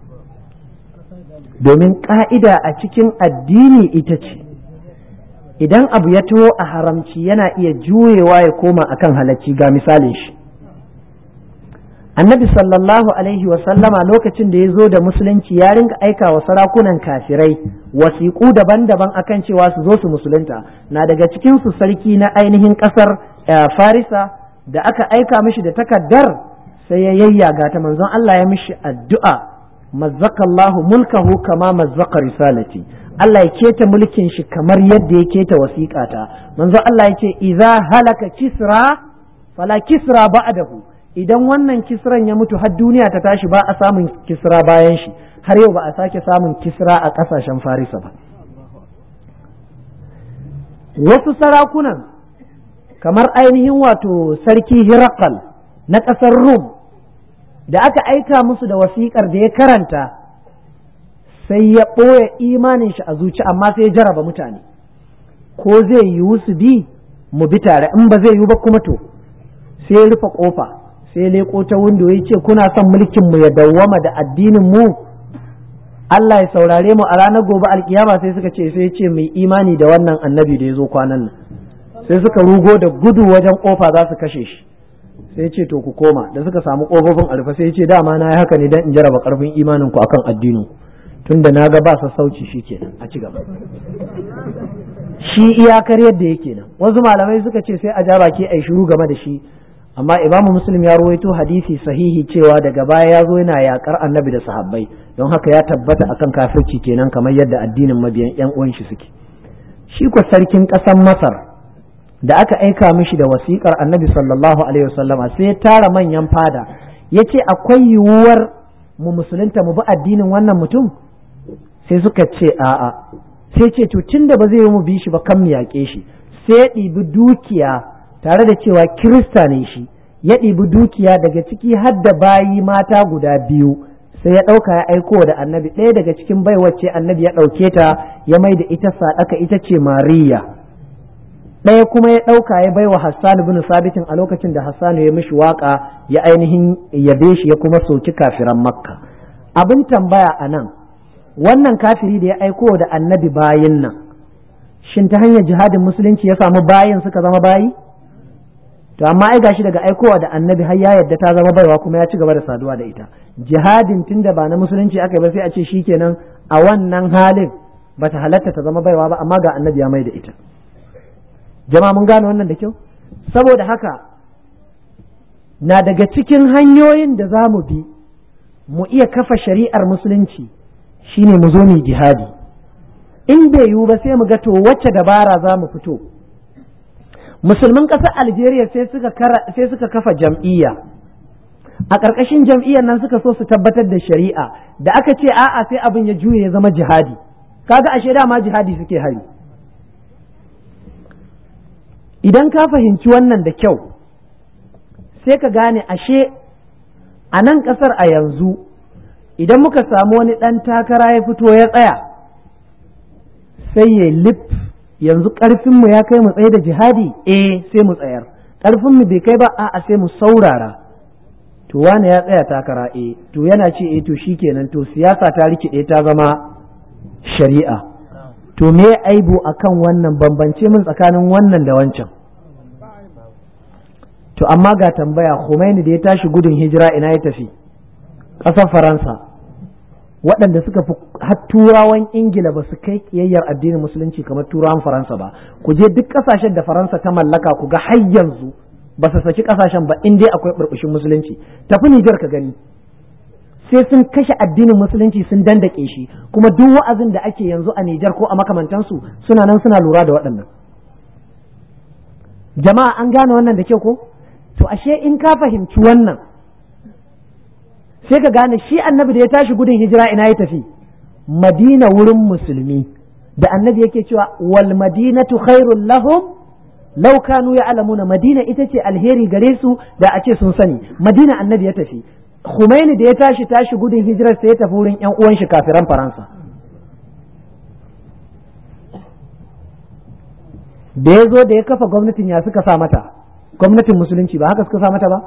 Domin ƙa'ida a cikin addini ita ce, idan abu ya taho a haramci yana iya juyewa ya koma akan halacci. Ga misalin shi, Annabi sallallahu alaihi wa sallama lokacin da ya zo da musulunci ya ringa aika wa sarakunan kafirai wasiƙu daban-daban akan cewa su zo su musulunta. Na daga cikin su sarki na ainihin ƙasar Farisa da aka aika mishi da takaddar, sai ya yayyaga ta, manzon Allah ya mishi addu'a, mazzakallahu mulkahu kama mazzaka risalati, Allah ya keta mulkin shi kamar yadda ya keta wasiƙata. Manzon Allah ya ce idza halaka kisra fala kisra ba'dahu, idan wannan kisran ya mutu har duniya ta tashi ba a samun kisra bayan shi, har yau ba a sake samun kisra a ƙasashen Farisa ba. Wasu sarakunan kamar ainihin wato sarki Hirakal na ƙasar Rum, da aka aika musu da wasiƙar da ya karanta, sai ya ɓoye imanin shi a zuci, amma sai ya jaraba mutane, ko zai yiwu su bi mu bi tare, in ba zai yiwu ba kuma to sai ya rufe ƙofa, sai leko ta windo ya ce kuna son mulkin mu ya dawwama da addinin mu, Allah ya saurare mu a ranar gobe alkiyama? Sai suka ce, sai ya ce mai imani da wannan annabi da ya zo kwanan nan. Sai suka rugo da gudu wajen kofa za su kashe shi, sai ya ce to ku koma. Da suka samu kofofin alfa sai ya ce dama na yi haka ne dan in jaraba karfin imanin ku akan addinin, tunda na ga ba sassauci, shi kenan a ci gaba. Shi iyakar yadda yake nan. Wasu malamai suka ce sai a ja baki ai shiru game da shi, amma Imam Muslim ya rawaito hadisi sahihi cewa daga baya ya zo yana yakar annabi da sahabbai, don haka ya tabbata akan kafirci kenan, kamar yadda addinin mabiyan yan uwan shi suke. Shi ko sarkin ƙasar Masar da aka aika mishi da wasiƙar annabi sallallahu alaihi wasallama, sai ya tara manyan fada, ya ce akwai yiwuwar mu musulunta mu bi addinin wannan mutum? Sai suka ce a'a. Sai ce to tunda ba zai yi mu bi shi ba, kan mu yaƙe shi. Sai ya ɗibi dukiya, tare da cewa Kirista ne shi, ya ɗibi dukiya daga ciki har da bayi mata guda biyu, sai ya ɗauka ya aiko da annabi. Ɗaya daga cikin baiwacce annabi ya ɗauke ta ya mai da ita sadaka, ita ce Mariya. Ɗaya kuma ya ɗauka ya baiwa Hassan bin Sabitin a lokacin da Hassan ya mishi waka, ya ainihin yabe shi, ya kuma soki kafiran Makka. Abin tambaya a nan, wannan kafiri da ya aiko da annabi bayin nan, shin ta hanyar jihadin musulunci ya samu bayin suka zama bayi? to amma ai gashi daga aikowa da annabi har ya yadda ta zama baiwa kuma ya ci gaba da saduwa da ita. Jihadin tunda ba na musulunci aka yi ba sai a ce shikenan a wannan halin bata halatta ta zama baiwa ba, amma ga annabi ya mai da ita. Jama'a mun gane wannan da kyau. Saboda haka na daga cikin hanyoyin da za mu bi mu iya kafa shari'ar musulunci shine mu zo mu jihadi. In bai yiwu ba sai mu ga to wacce dabara za mu fito. Musulmin ƙasar Algeria sai suka sai suka kafa jam'iyya, a ƙarƙashin jam'iyyar nan suka so su tabbatar da shari'a, da aka ce a'a sai abin ya juye ya zama jihadi. Kaga ashe dama jihadi suke hari. Idan ka fahimci wannan da kyau sai ka gane ashe a nan ƙasar a yanzu idan muka samu wani ɗan takara ya fito ya tsaya sai ya lip yanzu ƙarfinmu ya kai mu tsaye da jihadi, eh sai mu tsayar. Ƙarfinmu bai kai ba, a'a sai mu saurara. To wane ya tsaya takara, eh to yana ce eh to shikenan to siyasa ta rikide ta zama shari'a. To me aibu akan wannan, bambance min tsakanin wannan da wancan? To amma ga tambaya, Khomeini da ya tashi gudun hijira ina ya tafi? Ƙasar Faransa. Waɗanda suka fi har turawan Ingila ba su kai kiyayyar addinin musulunci kamar turawan Faransa ba. Ku je duk ƙasashen da Faransa ta mallaka ku ga har yanzu ba su saki ƙasashen ba in dai akwai burbushin musulunci. Tafi Nijar ka gani. Sai sun kashe addinin musulunci sun dandake shi, kuma duk wa'azin da ake yanzu a Nijar ko a makamantansu suna nan suna lura da waɗannan. Jama'a an gane wannan da kyau ko? To ashe in ka fahimci wannan sai ka gane shi annabi da ya tashi gudun hijira ina ya tafi? Madina wurin musulmi, da annabi yake cewa wal madinatu khairul lahum law kanu ya'lamuna, Madina ita ce alheri gare su da a ce sun sani. Madina annabi ya tafi. Khomeini da ya tashi tashi gudun hijirar sai ya tafi wurin ƴan uwan shi kafiran Faransa. Da ya zo da ya kafa gwamnatin ya suka sa mata? Gwamnatin musulunci ba haka suka sa mata ba?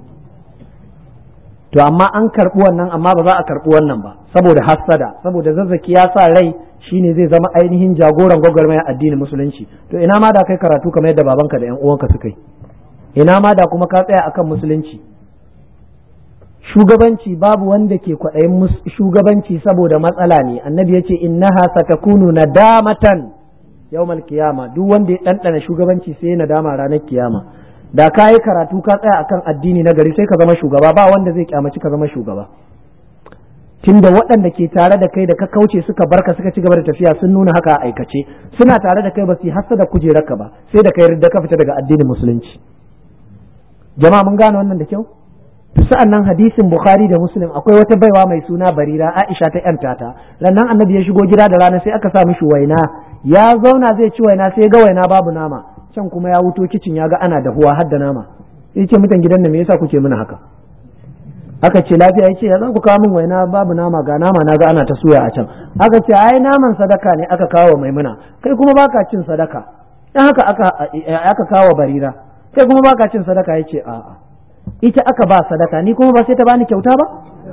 To amma an karɓi wannan, amma ba za a karɓi wannan ba saboda hassada, saboda zazzaki ya sa rai shine zai zama ainihin jagoran gwagwarmaya addinin musulunci. To ina ma da kai karatu kamar yadda babanka da ƴan uwanka suka yi, ina ma da kuma ka tsaya akan musulunci. Shugabanci babu wanda ke kwaɗayin shugabanci saboda matsala ne. Annabi ya ce innaha satakunu nadamatan yawmal kiyama, duk wanda ya ɗanɗana shugabanci sai ya nadama ranar kiyama. Da ka yi karatu ka tsaya akan addini na gari sai ka zama shugaba, ba wanda zai kyamaci ka zama shugaba. Tunda waɗanda ke tare da kai da ka kauce suka barka suka ci gaba da tafiya sun nuna haka a aikace, suna tare da kai ba su yi hassada kujerarka ba, sai da kai ridda ka fita daga addinin musulunci. Jama'a mun gane wannan da kyau? To sa'an nan hadisin Bukhari da Muslim akwai wata baiwa mai suna Barira, Aisha ta yanta ta. Rannan annabi ya shigo gida da rana sai aka sa mishi waina, ya zauna zai ci waina sai ga waina babu nama, can kuma ya wuto kicin ya ga ana dahuwa har da nama. Sai ce mutan gidan nan me yasa kuke mana haka? Aka ce lafiya, yace ya za ku kawo min waina babu nama, ga nama na ga ana ta suya a can. Aka ce ai naman sadaka ne aka kawo Maimuna, kai kuma baka cin sadaka. Dan haka aka aka kawo Barira, kai kuma baka cin sadaka. Yace a'a, ita aka ba sadaka, ni kuma ba sai ta bani kyauta ba?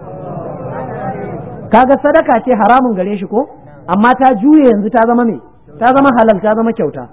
Kaga sadaka ce haramun gare shi ko, amma ta juye yanzu ta zama me, ta zama halal, ta zama kyauta.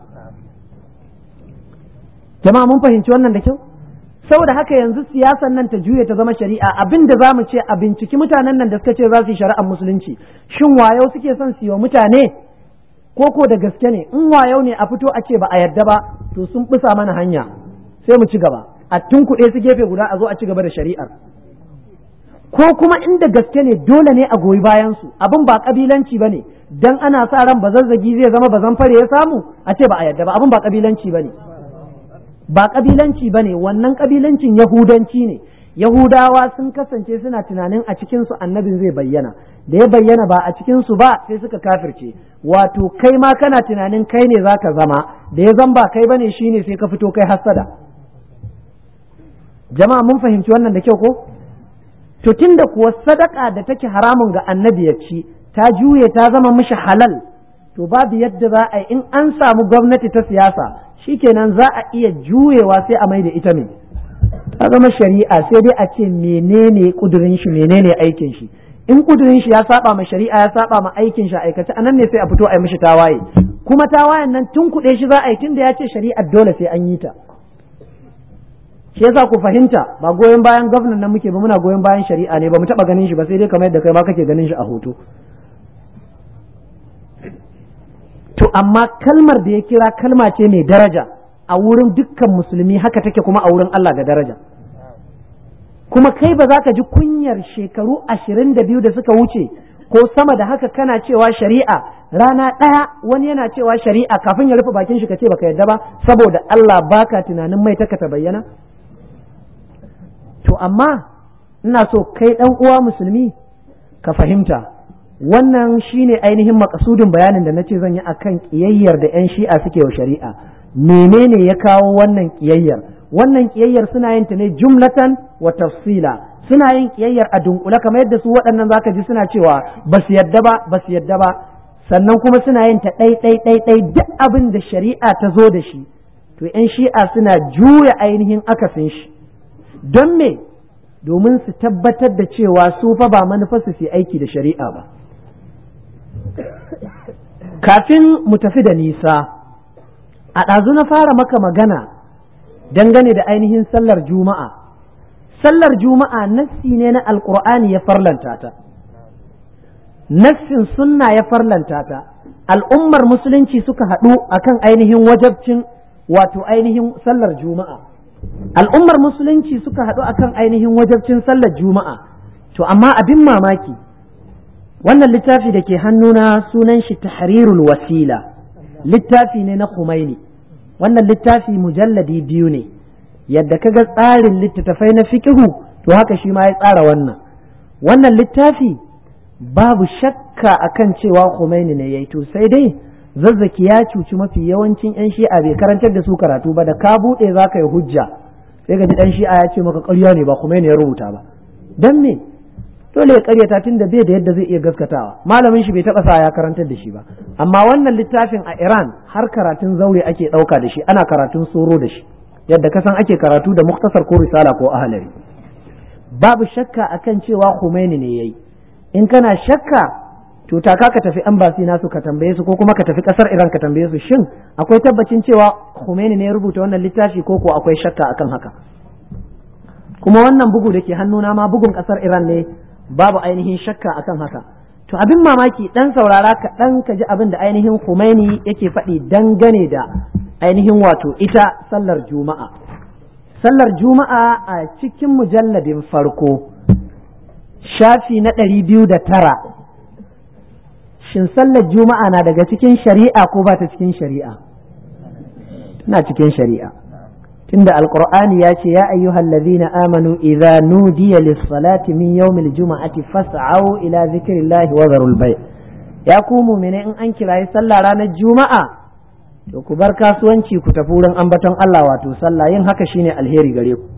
Jama'a mun fahimci wannan da kyau? Saboda haka yanzu siyasan nan ta juye ta zama shari'a. Abin da za mu ce a binciki mutanen nan da suka ce za su yi shari'ar musulunci, shin wayo suke son su yi wa mutane ko ko da gaske ne? In wayo ne a fito a ce ba a yarda ba, to sun bisa mana hanya sai mu ci gaba, a tunkuɗe su gefe guda a zo a ci gaba da shari'ar. Ko kuma inda gaske ne dole ne a goyi bayan su, abin ba kabilanci ba ne, dan ana sa ran bazazzagi zai zama bazan fare ya samu a ce ba a yarda ba, abin ba kabilanci ba ne. Ba kabilanci ba ne, wannan kabilancin yahudanci ne. Yahudawa sun kasance suna tunanin a cikinsu annabin zai bayyana, da ya bayyana ba a cikinsu ba sai suka kafirce. Wato kai ma kana tunanin kai ne za ka zama, da ya zan ba kai ba ne shi ne sai ka fito kai hassada. Jama'a mun fahimci wannan da kyau ko? To tunda kuwa sadaka da take haramun ga annabi ya ci ta juye ta zama mishi halal, to babu yadda za a yi in an samu gwamnati ta siyasa shikenan za a iya juyewa sai a mai da ita ne ta zama shari'a, sai dai a ce menene kudurin shi, menene aikin shi. In kudurin shi ya saba ma shari'a, ya saba ma aikin shi aikace, anan ne sai a fito a yi mishi tawaye. Kuma tawayen nan tun kuɗe shi za a yi, tunda ya ce shari'ar dole sai an yi ta. shi yasa ku fahimta ba goyon bayan gwamnan nan muke ba, muna goyon bayan shari'a ne, ba mu taba ganin shi ba, sai dai kamar yadda kai ma kake ganin shi a hoto. To amma kalmar da ya kira kalma ce mai daraja a wurin dukkan musulmi, haka take kuma a wurin Allah da daraja. Kuma kai ba za ka ji kunyar shekaru ashirin da biyu da suka wuce ko sama da haka kana cewa shari'a, rana ɗaya wani yana cewa shari'a kafin ya rufe bakin shi ka ce baka yadda ba, saboda Allah baka tunanin mai taka ta bayyana. To amma ina so kai ɗan uwa musulmi ka fahimta, wannan shine ainihin makasudin bayanin da nace zan yi akan kiyayyar da 'yan shi'a suke wa shari'a. Menene ya kawo wannan kiyayyar? Wannan kiyayyar suna yin ta ne jumlatan wa tafsila, suna yin kiyayyar a dunkule kamar yadda su waɗannan zaka ji suna cewa ba su yadda ba ba su yadda ba, sannan kuma suna yin ta ɗai ɗai ɗai ɗai duk abin da shari'a ta zo da shi to 'yan shi'a suna juya ainihin akasin shi. Don me? Domin su tabbatar da cewa su fa ba manufarsu su aiki da shari'a ba. Kafin mu tafi da nisa, a ɗazu na fara maka magana dangane da ainihin sallar juma'a. Sallar juma'a nassi ne na alƙur'ani ya farlanta ta, nassin sunna ya farlanta ta, al'ummar musulunci suka haɗu akan ainihin wajabcin wato ainihin sallar juma'a. Al'ummar musulunci suka haɗu akan ainihin wajabcin sallar juma'a. To amma abin mamaki, wannan littafi da ke hannuna sunan shi tahrirul wasila, littafi ne na Khomeini. Wannan littafi mujalladi biyu ne, yadda kaga tsarin littattafai na fiqhu to haka shi ma ya tsara wannan. Wannan littafi babu shakka akan cewa Khomeini ne yayi, to sai dai Zazzaki ya cuci mafi yawancin 'yan shi'a, bai karantar da su karatu ba, da ka buɗe za ka yi hujja sai ga ji ɗan shi'a ya ce maka ƙarya ne ba Khomeini ya rubuta ba. Don me? Dole ya ƙaryata tun da bai da yadda zai iya gaskatawa, malamin shi bai taɓa sa ya karantar da shi ba. Amma wannan littafin a Iran har karatun zaure ake ɗauka da shi, ana karatun soro da shi, yadda kasan ake karatu da muktasar ko risala ko ahalari. Babu shakka akan cewa Khomeini ne yayi. In kana shakka to taka ka tafi embassy nasu ka tambaye su, ko kuma ka tafi kasar Iran ka tambaye su, shin akwai tabbacin cewa Khomeini ne ya rubuta wannan littafi ko ko akwai shakka akan haka. Kuma wannan bugu da ke hannuna ma bugun kasar Iran ne, babu ainihin shakka akan haka. To abin mamaki, dan saurara ka dan ka ji abin da ainihin Khomeini yake faɗi dangane da ainihin wato ita sallar juma'a. Sallar juma'a a cikin mujalladin farko shafi na ɗari biyu da tara. Shin sallar juma'a na daga cikin shari'a ko ba ta cikin shari'a? Tana cikin shari'a. Tunda alqur'ani ya ce ya ayyuhal ladhina amanu idza nudiya lis-salati min yawmil juma'ati fas'au ila dhikrillahi wa dharul bay'. Ya ku mu'mine, in an kirayi sallah ranar juma'a to ku bar kasuwanci ku tafi wurin ambaton Allah, wato sallah, yin haka shine alheri gare ku.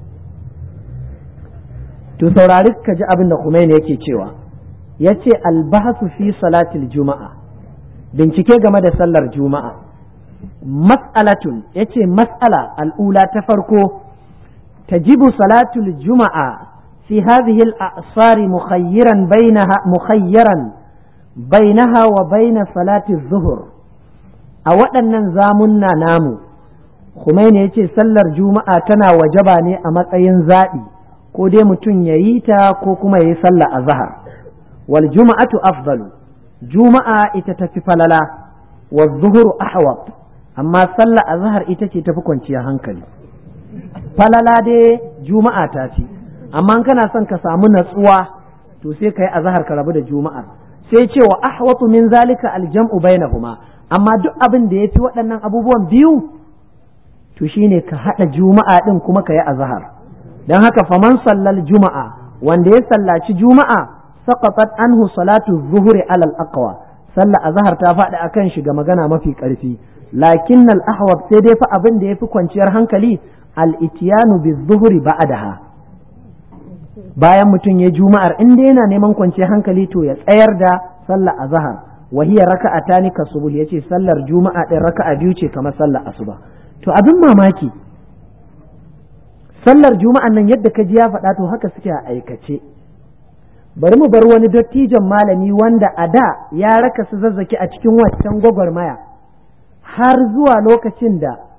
To saurari ka ji abin da Khomeini yake cewa. Ya ce albahasu fi salatil juma'a, bincike game da sallar juma'a. Mas'alatun, ya ce mas'ala al'ula ta farko, tajibu salatul juma'a fi hadhihi al'asari mukhayyiran bainaha mukhayyaran bainaha wa baina salati zuhur. A waɗannan zamunna namu, Khomeini ya ce sallar juma'a tana wajaba ne a matsayin zaɓi, ko dai mutum ya yi ta ko kuma ya yi sallah a zahar. wal juma'atu afdalu, juma'a ita tafi falala, wa zuhuru ahwat, amma sallah azhar ita ce tafi kwanciyar hankali. Falala dai juma'a ta ce, amma kana son ka samu natsuwa to sai kai azhar ka rabu da juma'ar. Sai ce wa ahwatu min zalika aljam'u bainahuma, amma duk abin da yafi waɗannan abubuwan biyu to shine ka hada juma'a din kuma ka yi azhar. Dan haka faman sallal juma'a, wanda ya sallaci juma'a saqatat anhu salatu zuhuri ala al-aqwa, sallah azhar ta faɗi akan shi ga magana mafi ƙarfi. Lakin al-ahwat, sai dai fa abin da yafi kwanciyar hankali, al-ityanu bi-zuhri ba'daha, bayan mutum ya juma'ar in dai yana neman kwanciyar hankali to ya tsayar da sallah azhar. Wa hiya raka'atani ka subul, yace sallar juma'a din raka'a biyu ce kamar sallar asuba. To abin mamaki, sallar juma'an nan yadda ka ji ya faɗa to haka suke a aikace. Bari mu bar wani dattijon malami wanda a da ya raka su Zazzaki a cikin waccan gwagwarmaya har zuwa lokacin da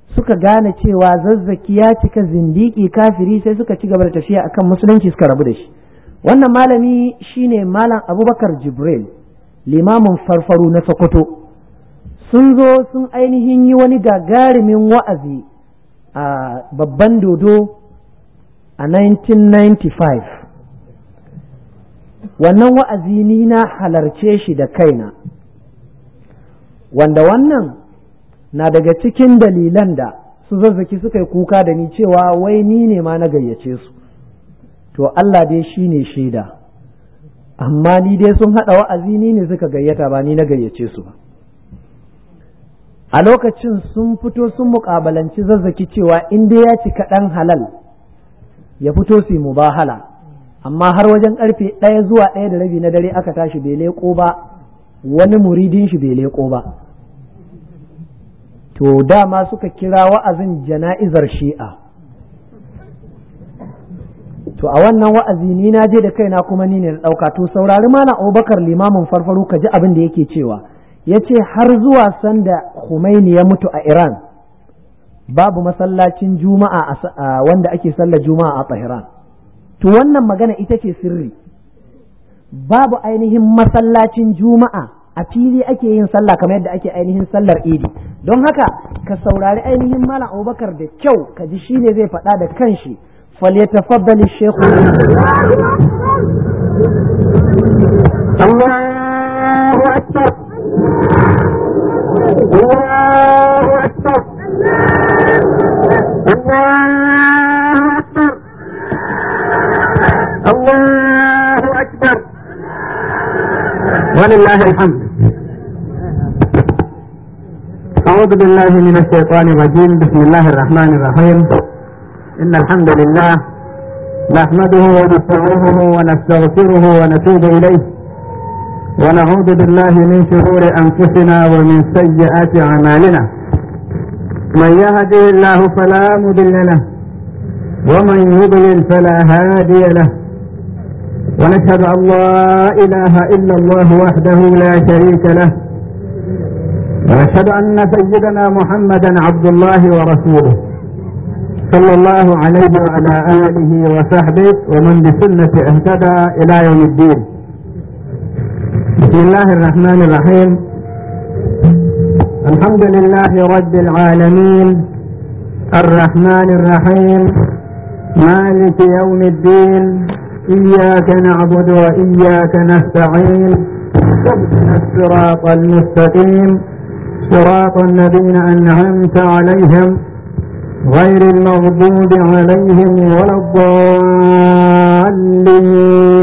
suka gane cewa zazzaki ya cika zindiki kafiri sai suka ci gaba da tafiya akan musulunci suka rabu da shi. Wannan malami shine malam Abubakar Jibril, limamin farfaru na Sokoto. Sun zo sun ainihin yi wani gagarumin wa'azi a babban dodo a nineteen ninety-five. Wannan wa'azi ni na halarce shi da kaina, wanda wannan na daga cikin dalilan da su zazzaki suka yi kuka da ni cewa wai ni ne ma na gayyace su. To Allah dai shi ne shaida, amma ni dai sun haɗa wa'azi ni ne suka gayyata ba ni na gayyace su ba. A lokacin sun fito sun muƙabalanci zazzaki cewa in dai ya cika ɗan halal ya fito su yi mubahala, amma har wajen ƙarfe ɗaya zuwa ɗaya da rabi na dare aka tashi bai leƙo ba, wani muridin shi bai leƙo ba. To dama suka kira wa'azin jana'izar shi'a. To a wannan wa'azi ni na je da kaina kuma ni ne na ɗauka. To saurari malam Abubakar limamin farfaru ka ji abin da yake cewa. Ya ce har zuwa sanda Khomeini ya mutu a Iran babu masallacin juma'a wanda ake sallar juma'a a Tehran. To wannan magana ita ce sirri. Babu ainihin masallacin juma'a, a fili ake yin sallah kamar yadda ake ainihin sallar idi. Don haka ka saurari ainihin malam Abubakar da kyau ka ji shi ne zai faɗa da kanshi. فليتفضل الشيخ. الله أكبر الله أكبر الله أكبر الله أكبر ولله الحمد. أعوذ بالله من الشيطان الرجيم. بسم الله الرحمن الرحيم. إن الحمد لله نحمده ونستعينه ونستغفره ونتوب إليه ونعوذ بالله من شرور أنفسنا ومن سيئات أعمالنا. من يهده الله فلا مضل له ومن يضلل فلا هادي له، ونشهد أن لا إله إلا الله وحده لا شريك له، ونشهد أن سيدنا محمدا عبد الله ورسوله صلى الله عليه وعلى آله وصحبه ومن بسنة اهتدى إلى يوم الدين. بسم الله الرحمن الرحيم. الحمد لله رب العالمين الرحمن الرحيم مالك يوم الدين. إياك نعبد وإياك نستعين. اهدنا الصراط المستقيم صراط الذين أنعمت عليهم غير المغضوب عليهم ولا الضالين.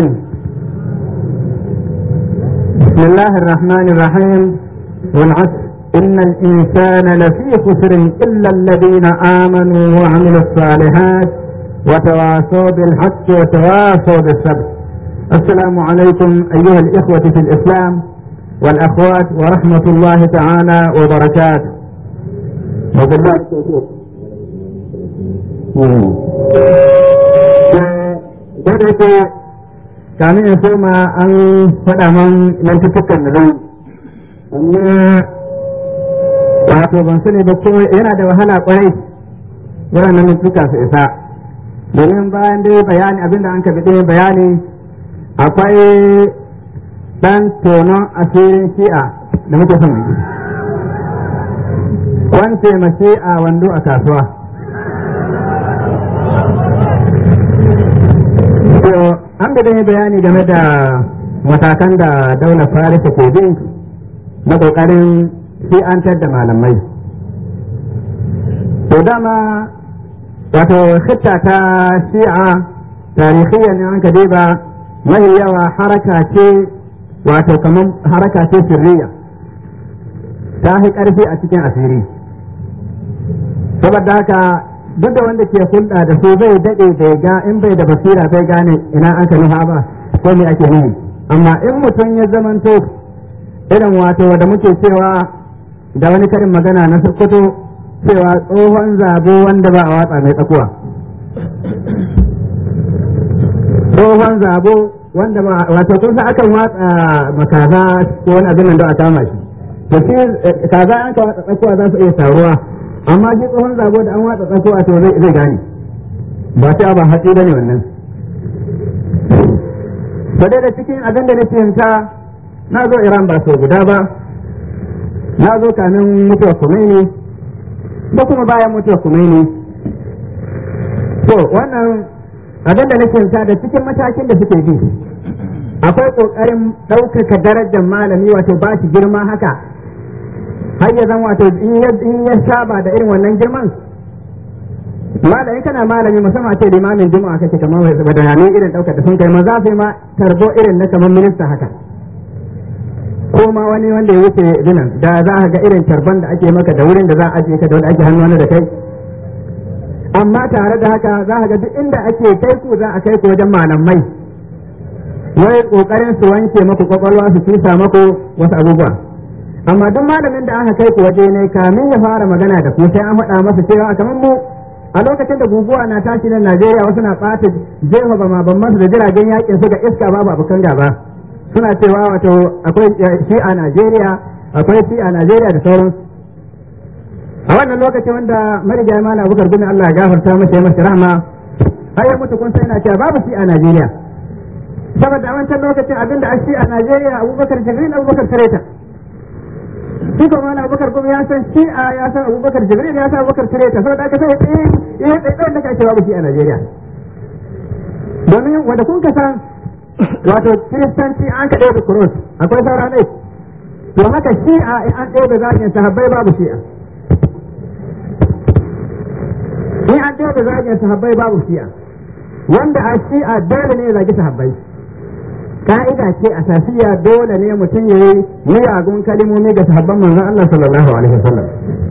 بسم الله الرحمن الرحيم. والعصر إن الإنسان لفي خسر إلا الذين آمنوا وعملوا الصالحات وتواصوا بالحق وتواصوا بالصبر. السلام عليكم أيها الإخوة في الإسلام والأخوات ورحمة الله تعالى وبركاته. وبالله التوفيق. da ke kamin in soma an faɗa man lantukan da zan amma wato ban sani ba ko yana da wahala kwarai waɗannan lantuka su isa, domin bayan dai bayani abinda an kafi ɗaya bayani akwai ɗan tonon asirin shi'a da muke son yi wance mace a wando a kasuwa. An da dai bayani game da matakan da daular Farisa ke bi na ƙoƙarin shi'antar da malamai. To dama wato khitta ta shi'a tarihiyya ne an ka ba mai yawa haraka ce wato kamar haraka ce sirriya ta fi ƙarfi a cikin asiri. Saboda haka duk da wanda ke hulɗa da su zai daɗe bai ga in bai da basira bai gane ina aka nufa ba ko me ake nufi, amma in mutum ya zamanto irin wato da muke cewa da wani karin magana na Sokoto cewa tsohon zabo wanda ba a watsa mai tsakuwa, tsohon zabo wanda ba wato kun san akan watsa makaza ko wani abin nan da a kama shi, to shi kaza an ka watsa tsakuwa za su iya taruwa amma shi tsohon zago da an watsa tsako a to zai gane ba ta ba hatsi bane wannan. to dai da cikin abin da nake yanta na zo Iran ba so guda ba, na zo kamin mutuwa Khomeini da kuma bayan mutuwa Khomeini. to wannan abin da nake yanta da cikin matakin da suke bi akwai kokarin ɗaukaka darajar malami, wato ba shi girma haka har ya zan wato in ya saba da irin wannan girman. malami kana malami musamman ce limamin juma'a kake kamar bayanai irin ɗaukar da sun kai maza sai ma tarbo irin na kamar minista haka, ko ma wani wanda ya wuce zinan da za a ga irin tarban da ake maka da wurin da za a ajiye ka da wanda ake hannu wani da kai. amma tare da haka za a ga duk inda ake kai ku za a kai ku wajen malamai, wai kokarin su wanke maku kwakwalwa su tusa maku wasu abubuwa. amma duk malamin da aka kai ku waje ne kamin ya fara magana da ku sai an faɗa masa cewa kamar mu a lokacin da guguwa na tashi nan Najeriya wasu na ɓata jefa bama bamman su da jiragen yakin su ga iska babu abokan gaba, suna cewa wato akwai shi a Najeriya akwai shi a Najeriya da sauran. a wannan lokacin wanda marigayi Malam Abubakar bin Allah ya gafarta masa ya masa rahma har ya mutu kun sai yana cewa babu shi a Najeriya, saboda a wancan lokacin abinda a shi a Najeriya Abubakar Jibril Abubakar Tareta. shi ko Malam Abubakar kuma ya san shi a ya san Abubakar Jibril ya san Abubakar Tareta, saboda aka sai eh eh dai da kake babu shi a Najeriya. domin wanda kun ka san wato kiristanci an ka ɗaya cross akwai saura ne, to haka shi'a an ɗaya da zagin sahabbai babu shi'a, in an ɗaya da zagin sahabbai babu shi'a, wanda a shi'a dole ne ya zagi sahabbai. ka'ida ce a tafiya dole ne mutum ya yi miyagun kalimomi ga sahabban manzon Allah sallallahu alaihi wasallam.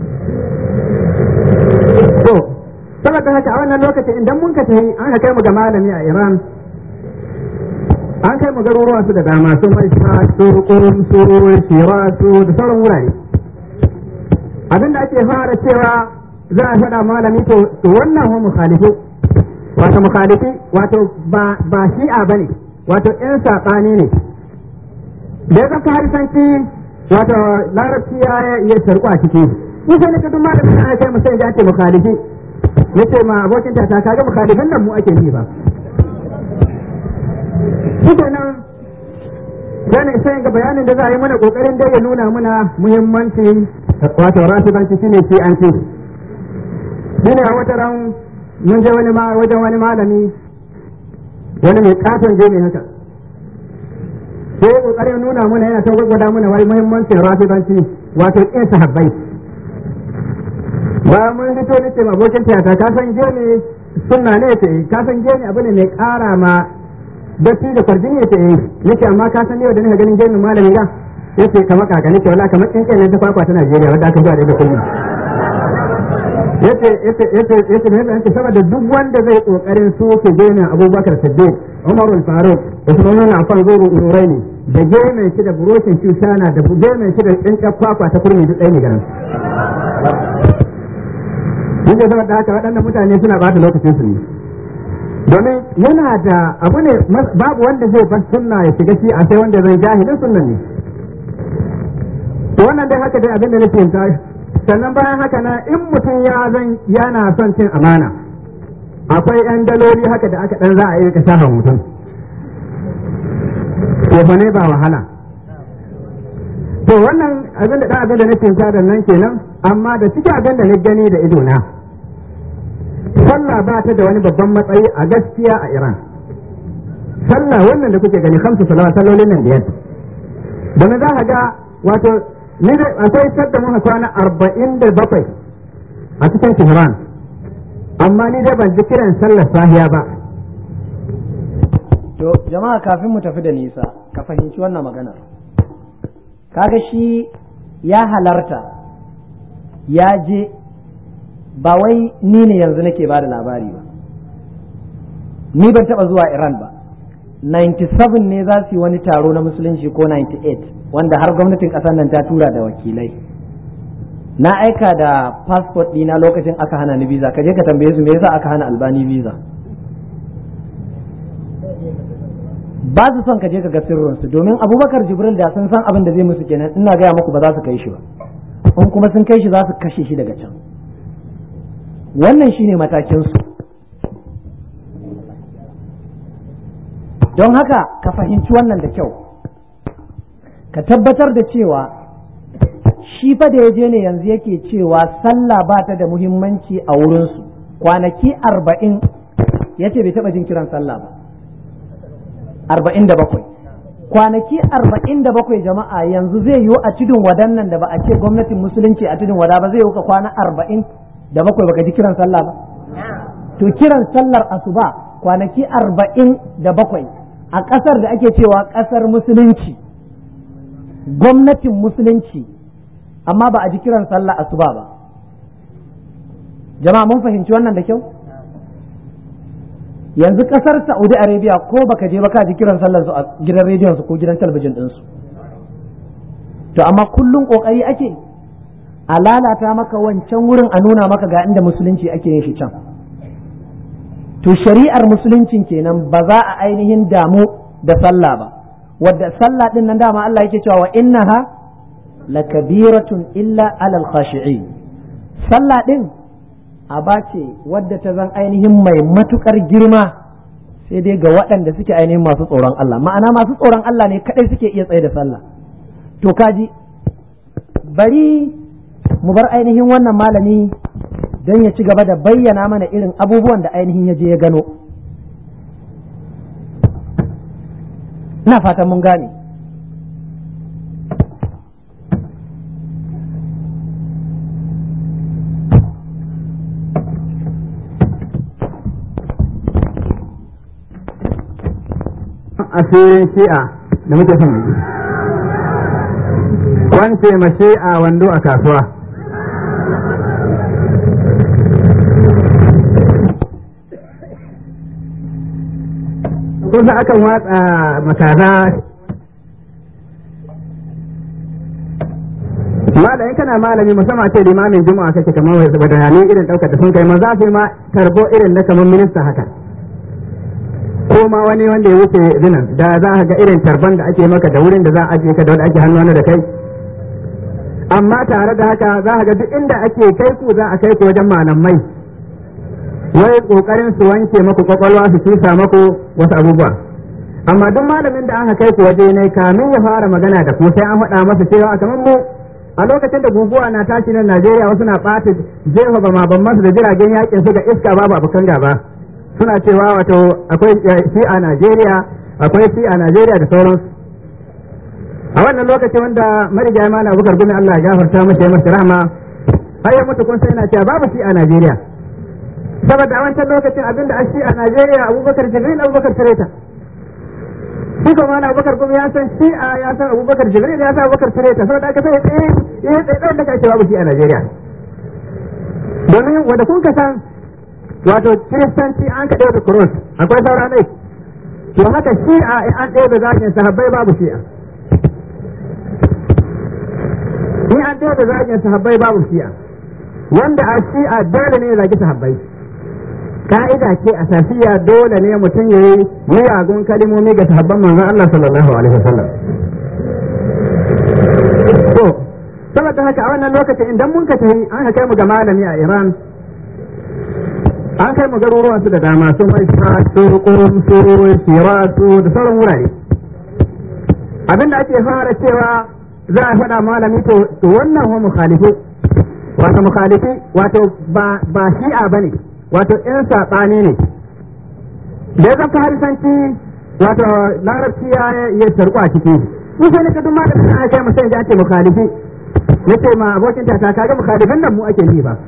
to saboda haka a wannan lokacin idan mun ka tafi an ka kai mu ga malami a Iran, an kai mu garuruwa su da dama su mai sa su rukurum su shira su da sauran wurare. abinda ake fara cewa za a faɗa malami to wannan hu mukhalifi, wato mukhalifi wato ba ba shi'a bane, wato ƴan saɓani ne da ya zaka harisanci wato larabci ya ya tarku a ciki. kusa ne ka duk malamin da aka kai mu sai ya ce mukhalifi, nace ma abokin ta ta kaga mukhalifin nan mu ake yi ba. Kuka nan gane sai ga bayanin da za a yi mana kokarin da ya nuna mana muhimmanci wato rasibanci shine shi an ce shine a wata ran mun je wani ma wajen wani malami wani mai katon je ne haka sai kokarin nuna mana yana ta gwagwada mana wai muhimmancin rasibanci wato kin sahabbai. ba mun fito ne ce abokin tiyata ka san gene sunna ne ce ka san gene abu ne mai kara ma datti da kwarjini yace eh yace amma ka san yau da nika ganin gemin malami ga yace kamar kaka nake wallahi kamar kin kai ne ta kwakwa ta Najeriya wanda aka zuwa da kullum. yace yace yace yace ne yace saboda duk wanda zai kokarin soke gemin Abubakar Siddiq, Umar al-Faruq, Usman al-Affan zuru ururaini da gemin shi da buroshin shushana da gemin shi da tsinka kwakwa ta kurmi duk ɗaya ne garan. Duk da saboda haka waɗannan mutane suna bata lokacin su ne. domin yana da abu ne babu wanda zai bar sunna ya shiga shi a sai wanda zai jahilin sunna ne. to wannan dai haka dai abin da nake ta sannan bayan haka na in mutum ya zan yana son cin amana akwai yan daloli haka da aka dan za a yi ka shafa mutum to fa ne ba wahala. to wannan abin da dan abin da nake ta da nan kenan, amma da cikin abin da ni gani da ido na sallah ba ta da wani babban matsayi a gaskiya a Iran. sallah wannan da kuke gani kamsu salawat sallolin nan biyar da na za ka ga wato ni da akwai sadda muka kwana arba'in da bakwai a cikin Tehran, amma ni dai ban ji kiran sallar sahiya ba. to jama'a kafin mu tafi da nisa ka fahimci wannan magana, kaga shi ya halarta ya je, ba wai ni ne yanzu nake ba da labari ba, ni ban taba zuwa Iran ba. ninety-seven ne za su yi wani taro na musulunci ko ninety-eight wanda har gwamnatin kasar nan ta tura da wakilai. na aika da passport ɗina lokacin aka hana ni visa, ka je ka tambaye su me yasa aka hana Albani visa. ba su son ka je ka ga sirrinsu, domin Abubakar Jibril da sun san abin da zai musu kenan ina gaya muku ba za su kai shi ba, in kuma sun kai shi za su kashe shi daga can. wannan shine matakinsu. Don haka ka fahimci wannan da kyau, ka tabbatar da cewa shi fa da ya je ne yanzu yake cewa sallah ba ta da muhimmanci a wurinsu. Kwanaki arba'in ya ce bai taɓa jin kiran sallah ba, arba'in da bakwai kwanaki arba'in da bakwai jama'a, yanzu zai yiwu a tudun wadan nan da ba a ce gwamnatin musulunci a tudun wada ba, zai yiwu ka kwana arba'in da bakwai baka ji kiran sallah ba. To kiran sallar asuba kwanaki arba'in da bakwai a ƙasar da ake cewa ƙasar musulunci, gwamnatin musulunci, amma ba a ji kiran sallah asuba ba. Jama'a mun fahimci wannan da kyau? Yanzu ƙasar Saudi Arabia ko baka je baka ji kiran sallar su a gidan rediyon su ko gidan talabijin din su. To amma kullum kokari ake a lalata maka wancan wurin, a nuna maka ga inda musulunci ake yin shi can. To shari'ar musuluncin kenan ba za a ainihin damu da sallah ba, wadda sallah din nan dama Allah yake cewa wa innaha lakabiratun illa alal khashi'in. Sallah din aba ce wadda ta zan ainihin mai matukar girma sai dai ga waɗanda suke ainihin masu tsoron Allah, ma'ana masu tsoron Allah ne kadai suke iya tsaye da sallah. To kaji, bari mu bar ainihin wannan malami don ya ci gaba da bayyana mana irin abubuwan da ainihin ya je ya gano. Ina fatan mun gane. Asirin shi'a da muke son kwance ma shi'a wando a kasuwa. Kusa akan watsa makaza malamin, kana malami musamman ce limamin juma'a kake kamar wai saboda ne irin daukar da sun kai ma za su yi ma karbo irin na kamar minista haka, ko ma wani wanda ya wuce zinan da za ka ga irin tarban da ake maka da wurin da za a ajiye ka da wanda ake hannu da kai. Amma tare da haka za ka ga duk inda ake kai ku za a kai ku wajen malamai, wai kokarin su wanke maku kwakwalwa su tusa maku wasu abubuwa. Amma duk malamin da aka kai ku waje ne kamin ya fara magana da ku sai an faɗa masa cewa kamar mu a lokacin da guguwa na tashi nan Najeriya wasu na ɓata jefa ba ma ban masu da jiragen yakin su ga iska babu abokan gaba, suna cewa wato akwai shi a Najeriya, akwai shi a Najeriya da sauransu. A wannan lokacin wanda marigayi mana Abubakar Gumi Allah ya gafarta masa ya masa rahama, har ya mutu kun sai yana cewa babu shi a Najeriya. Saboda a wancan lokacin abinda a shi a Najeriya Abubakar Jibril, Abubakar Tireta. Shi kuma na Abubakar Gumi ya san shi a ya san Abubakar Jibril, ya san Abubakar Tireta. Saboda aka sai tsaye ya tsaye da ake babu shi a Najeriya. Domin wanda kun ka san wato kiristanci an ka ɗaya da cross akwai saura ne, to haka shi'a an ɗaya da zagin sahabbai babu shi'a, ni an ɗaya da zagin sahabbai babu shi'a, wanda a shi'a dole ne ya zagi sahabbai. Ka'ida ce a safiya dole ne mutum ya yi miyagun kalimomi ga sahabban manzon Allah sallallahu alaihi wasallam. To saboda haka a wannan lokacin idan mun ka tafi an kai mu ga malami a Iran, an kai mu garuruwan su da dama, su mai su Qum su Shiratu da sauran wurare. Abinda ake fara cewa za a faɗa malami to wannan wa mukhalifi, wato mukhalifi wato ba ba shi'a bane, wato in sabani ne da ya zaka harisanci wato larabci ya ya tarku a ciki. Mun sai ka duk malamin da aka kai mu sai da ake mukhalifi, nace ma abokin ta ta kaga mukhalifin nan mu ake yi ba.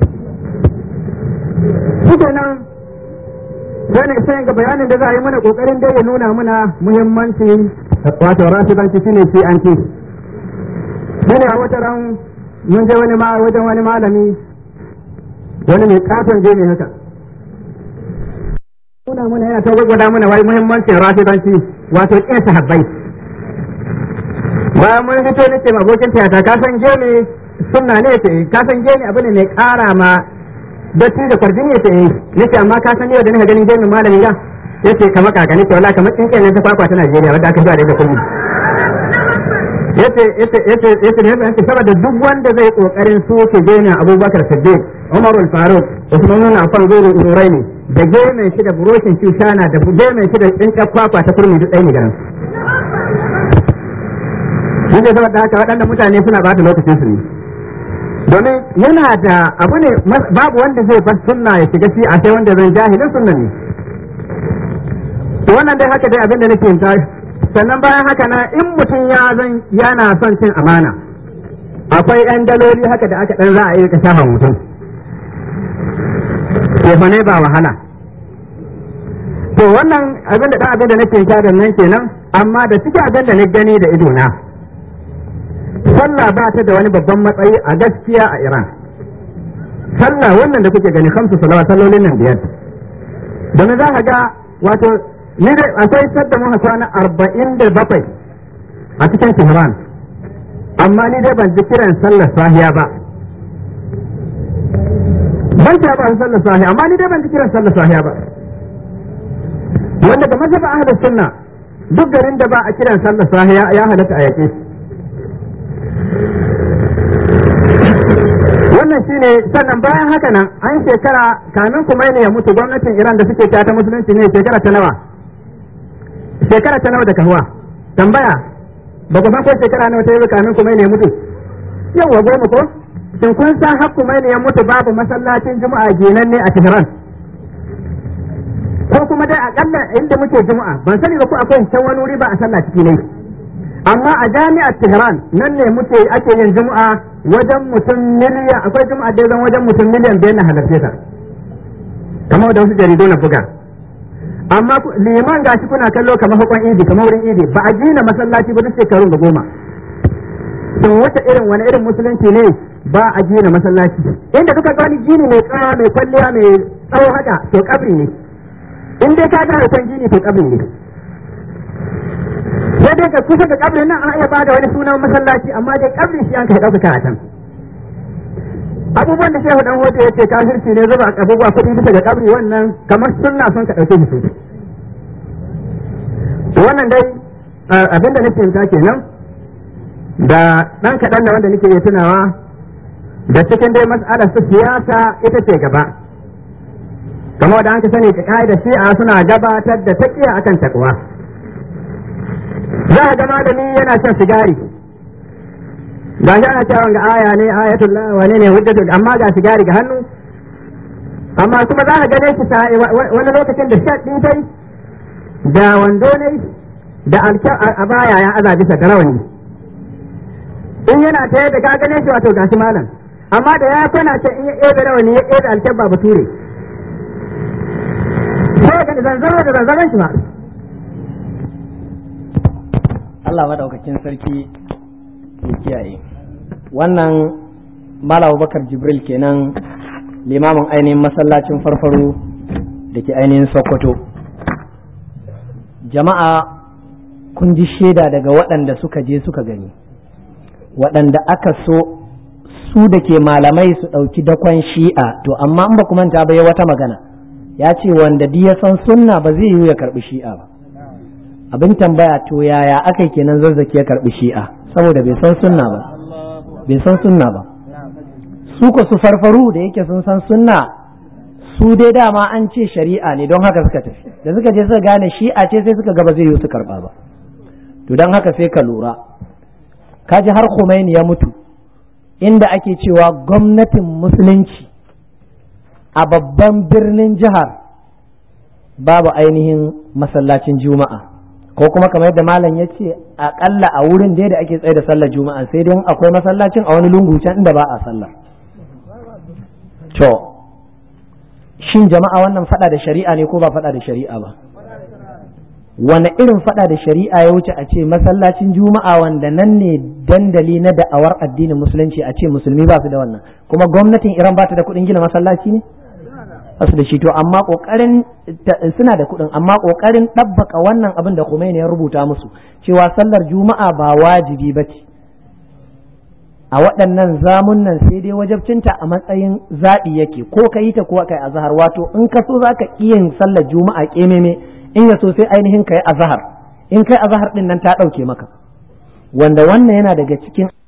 Suke nan zane sai ga bayanin da za a yi mana kokarin dai ya nuna mana muhimmanci wato rasibanci shine shi an ci. Dole a wata ran mun je wani ma wajen wani malami wani mai katon je ne haka. Nuna mana yana ta gwagwada mana wai muhimmancin rasibanci wato ƙin sahabbai. Bayan mun fito nake ma abokin tiyata ka san gene sunna ne ce, ka san gene abu ne mai ƙara ma datti da kwarjini ya ce nace amma ka san yau da nika ganin jami'in malamin ya yace kamar kaka nace wallahi kamar tsinken nan ta kwakwa ta Najeriya wadda aka zuwa da kullum. Yace yace yace yace ne yace saboda duk wanda zai kokarin soke jami'in Abubakar Siddiq, Umar al-Faruq, Usman ibn Affan zuru nuraini da gemen shi da buroshin shushana da gemen shi da tsinka kwakwa ta kurmi duk ɗaya ne garan shi ne saboda haka waɗannan mutane suna ba da lokacin su ne domin yana da abu ne babu wanda zai bar sunna ya shiga shi a sai wanda zan jahilin sunna ne to wannan dai haka dai abin da nake yin sannan bayan haka na in mutum ya zan yana son cin amana akwai ɗan daloli haka da aka ɗan za a yi ka shafa mutum ko fa ne ba wahala to wannan abin da ɗan abin da nake yin da nan kenan amma da cikin abin da ni gani da idona sallah ba ta da wani babban matsayi a gaskiya a Iran sallah wannan da kuke gani kamsu salawat sallolin nan biyar domin za ka ga wato ni dai akwai sadda muka kwana arba'in da bakwai a cikin Tehran amma ni dai ban ji kiran sallar sahiya ba ban ta ba sallar sahiya amma ni dai ban ji kiran sallar sahiya ba wanda da mazhaba ahlus sunna duk garin da ba a kiran sallar sahiya ya halatta a yake wannan shine sannan bayan haka nan an shekara kamin Khomeini ya mutu gwamnatin Iran da suke ta musulunci ne shekara ta nawa shekara ta nawa da kahuwa tambaya ba ku san ko shekara nawa ta yi kamin Khomeini ya mutu yawa goma ko shin kun san har Khomeini ya mutu babu masallacin juma'a ginan ne a Tehran ko kuma dai akalla inda muke juma'a ban sani ba ko akwai can wani wuri ba a sallah ciki ne amma a jami'ar Tehran nan ne muke ake yin juma'a wajen mutum miliyan akwai juma'a da zan wajen mutum miliyan biyar na halarce ta kamar da wasu jaridu na buga amma liman gashi kuna kallo kamar hukun idi kamar wurin idi ba a gina masallaci ba duk shekarun da goma to wata irin wani irin musulunci ne ba a gina masallaci inda kuka ga wani gini mai tsawa mai kwalliya mai tsawo haka to kabri ne in dai ka ga hukun gini to kabri ne sai dai ka kusa da kabrin nan an iya bada wani sunan masallaci amma dai kabrin shi an kai dauka karatan abubuwan da shehu dan hoto yace kafirci ne zuba abubuwa kudi bisa ga kabri wannan kamar sunna sun ka dauke shi wannan dai abinda nake yin kenan da dan kadan da wanda nake yi tunawa da cikin dai mas'alar su siyasa ita ce gaba kamar da an ka sani ka kaida shi'a suna gabatar da taqiya akan takwa za a ga malami yana shan sigari ga shi ana cewa ga aya ne ayatul la wane ne hujjatul amma ga sigari ga hannu amma kuma za a gane shi wani lokacin da shaɗin kai da wando ne da alkyar a baya ya aza bisa da rawani in yana ta yadda ka gane shi wato gashi malam amma da ya kwana ce in ya ebe rawani ya ebe alkyar ba bature sai ga zanzaro da zanzaron shi ba Allah madaukakin sarki ya kiyaye wannan Malam Abubakar Jibril kenan limamin ainihin masallacin farfaro da ke ainihin Sokoto jama'a kun ji shaida daga waɗanda suka je suka gani waɗanda aka so su da ke malamai su ɗauki dakon shi'a to amma in ba ku manta ba ya wata magana ya ce wanda duk ya san sunna ba zai yi ya karɓi shi'a ba abin tambaya to yaya aka kenan zazzaki ya karbi shi'a saboda bai san sunna ba bai san sunna ba su ko su farfaru da yake sun san sunna su dai dama an ce shari'a ne don haka suka tafi da suka je suka gane shi'a ce sai suka gaba zai yi su karba ba to don haka sai ka lura kaji har Khomeini ya mutu inda ake cewa gwamnatin musulunci a babban birnin jihar babu ainihin masallacin juma'a ko kuma kamar yadda malam ya ce akalla a wurin da ake tsaye da sallar juma'a sai dai akwai masallacin a wani lungu can inda ba a sallar to shin jama'a wannan fada da shari'a ne ko ba fada da shari'a ba wani irin fada da shari'a ya wuce a ce masallacin juma'a wanda nan ne dandali na da'awar addinin musulunci a ce musulmi ba su da wannan kuma gwamnatin Iran ba ta da kuɗin gina masallaci ne asu da shi to amma kokarin suna da kuɗin amma kokarin ɗabbaka wannan abin da Khomeini ya rubuta musu cewa sallar juma'a ba wajibi ba ce a waɗannan zamun nan sai dai wajabcinta a matsayin zaɓi yake ko ka yi ta ko kai azhar wato in ka so zaka iya yin sallar juma'a kememe in ya so sai ainihin kai azhar in kai azhar din nan ta ɗauke maka wanda wannan yana daga cikin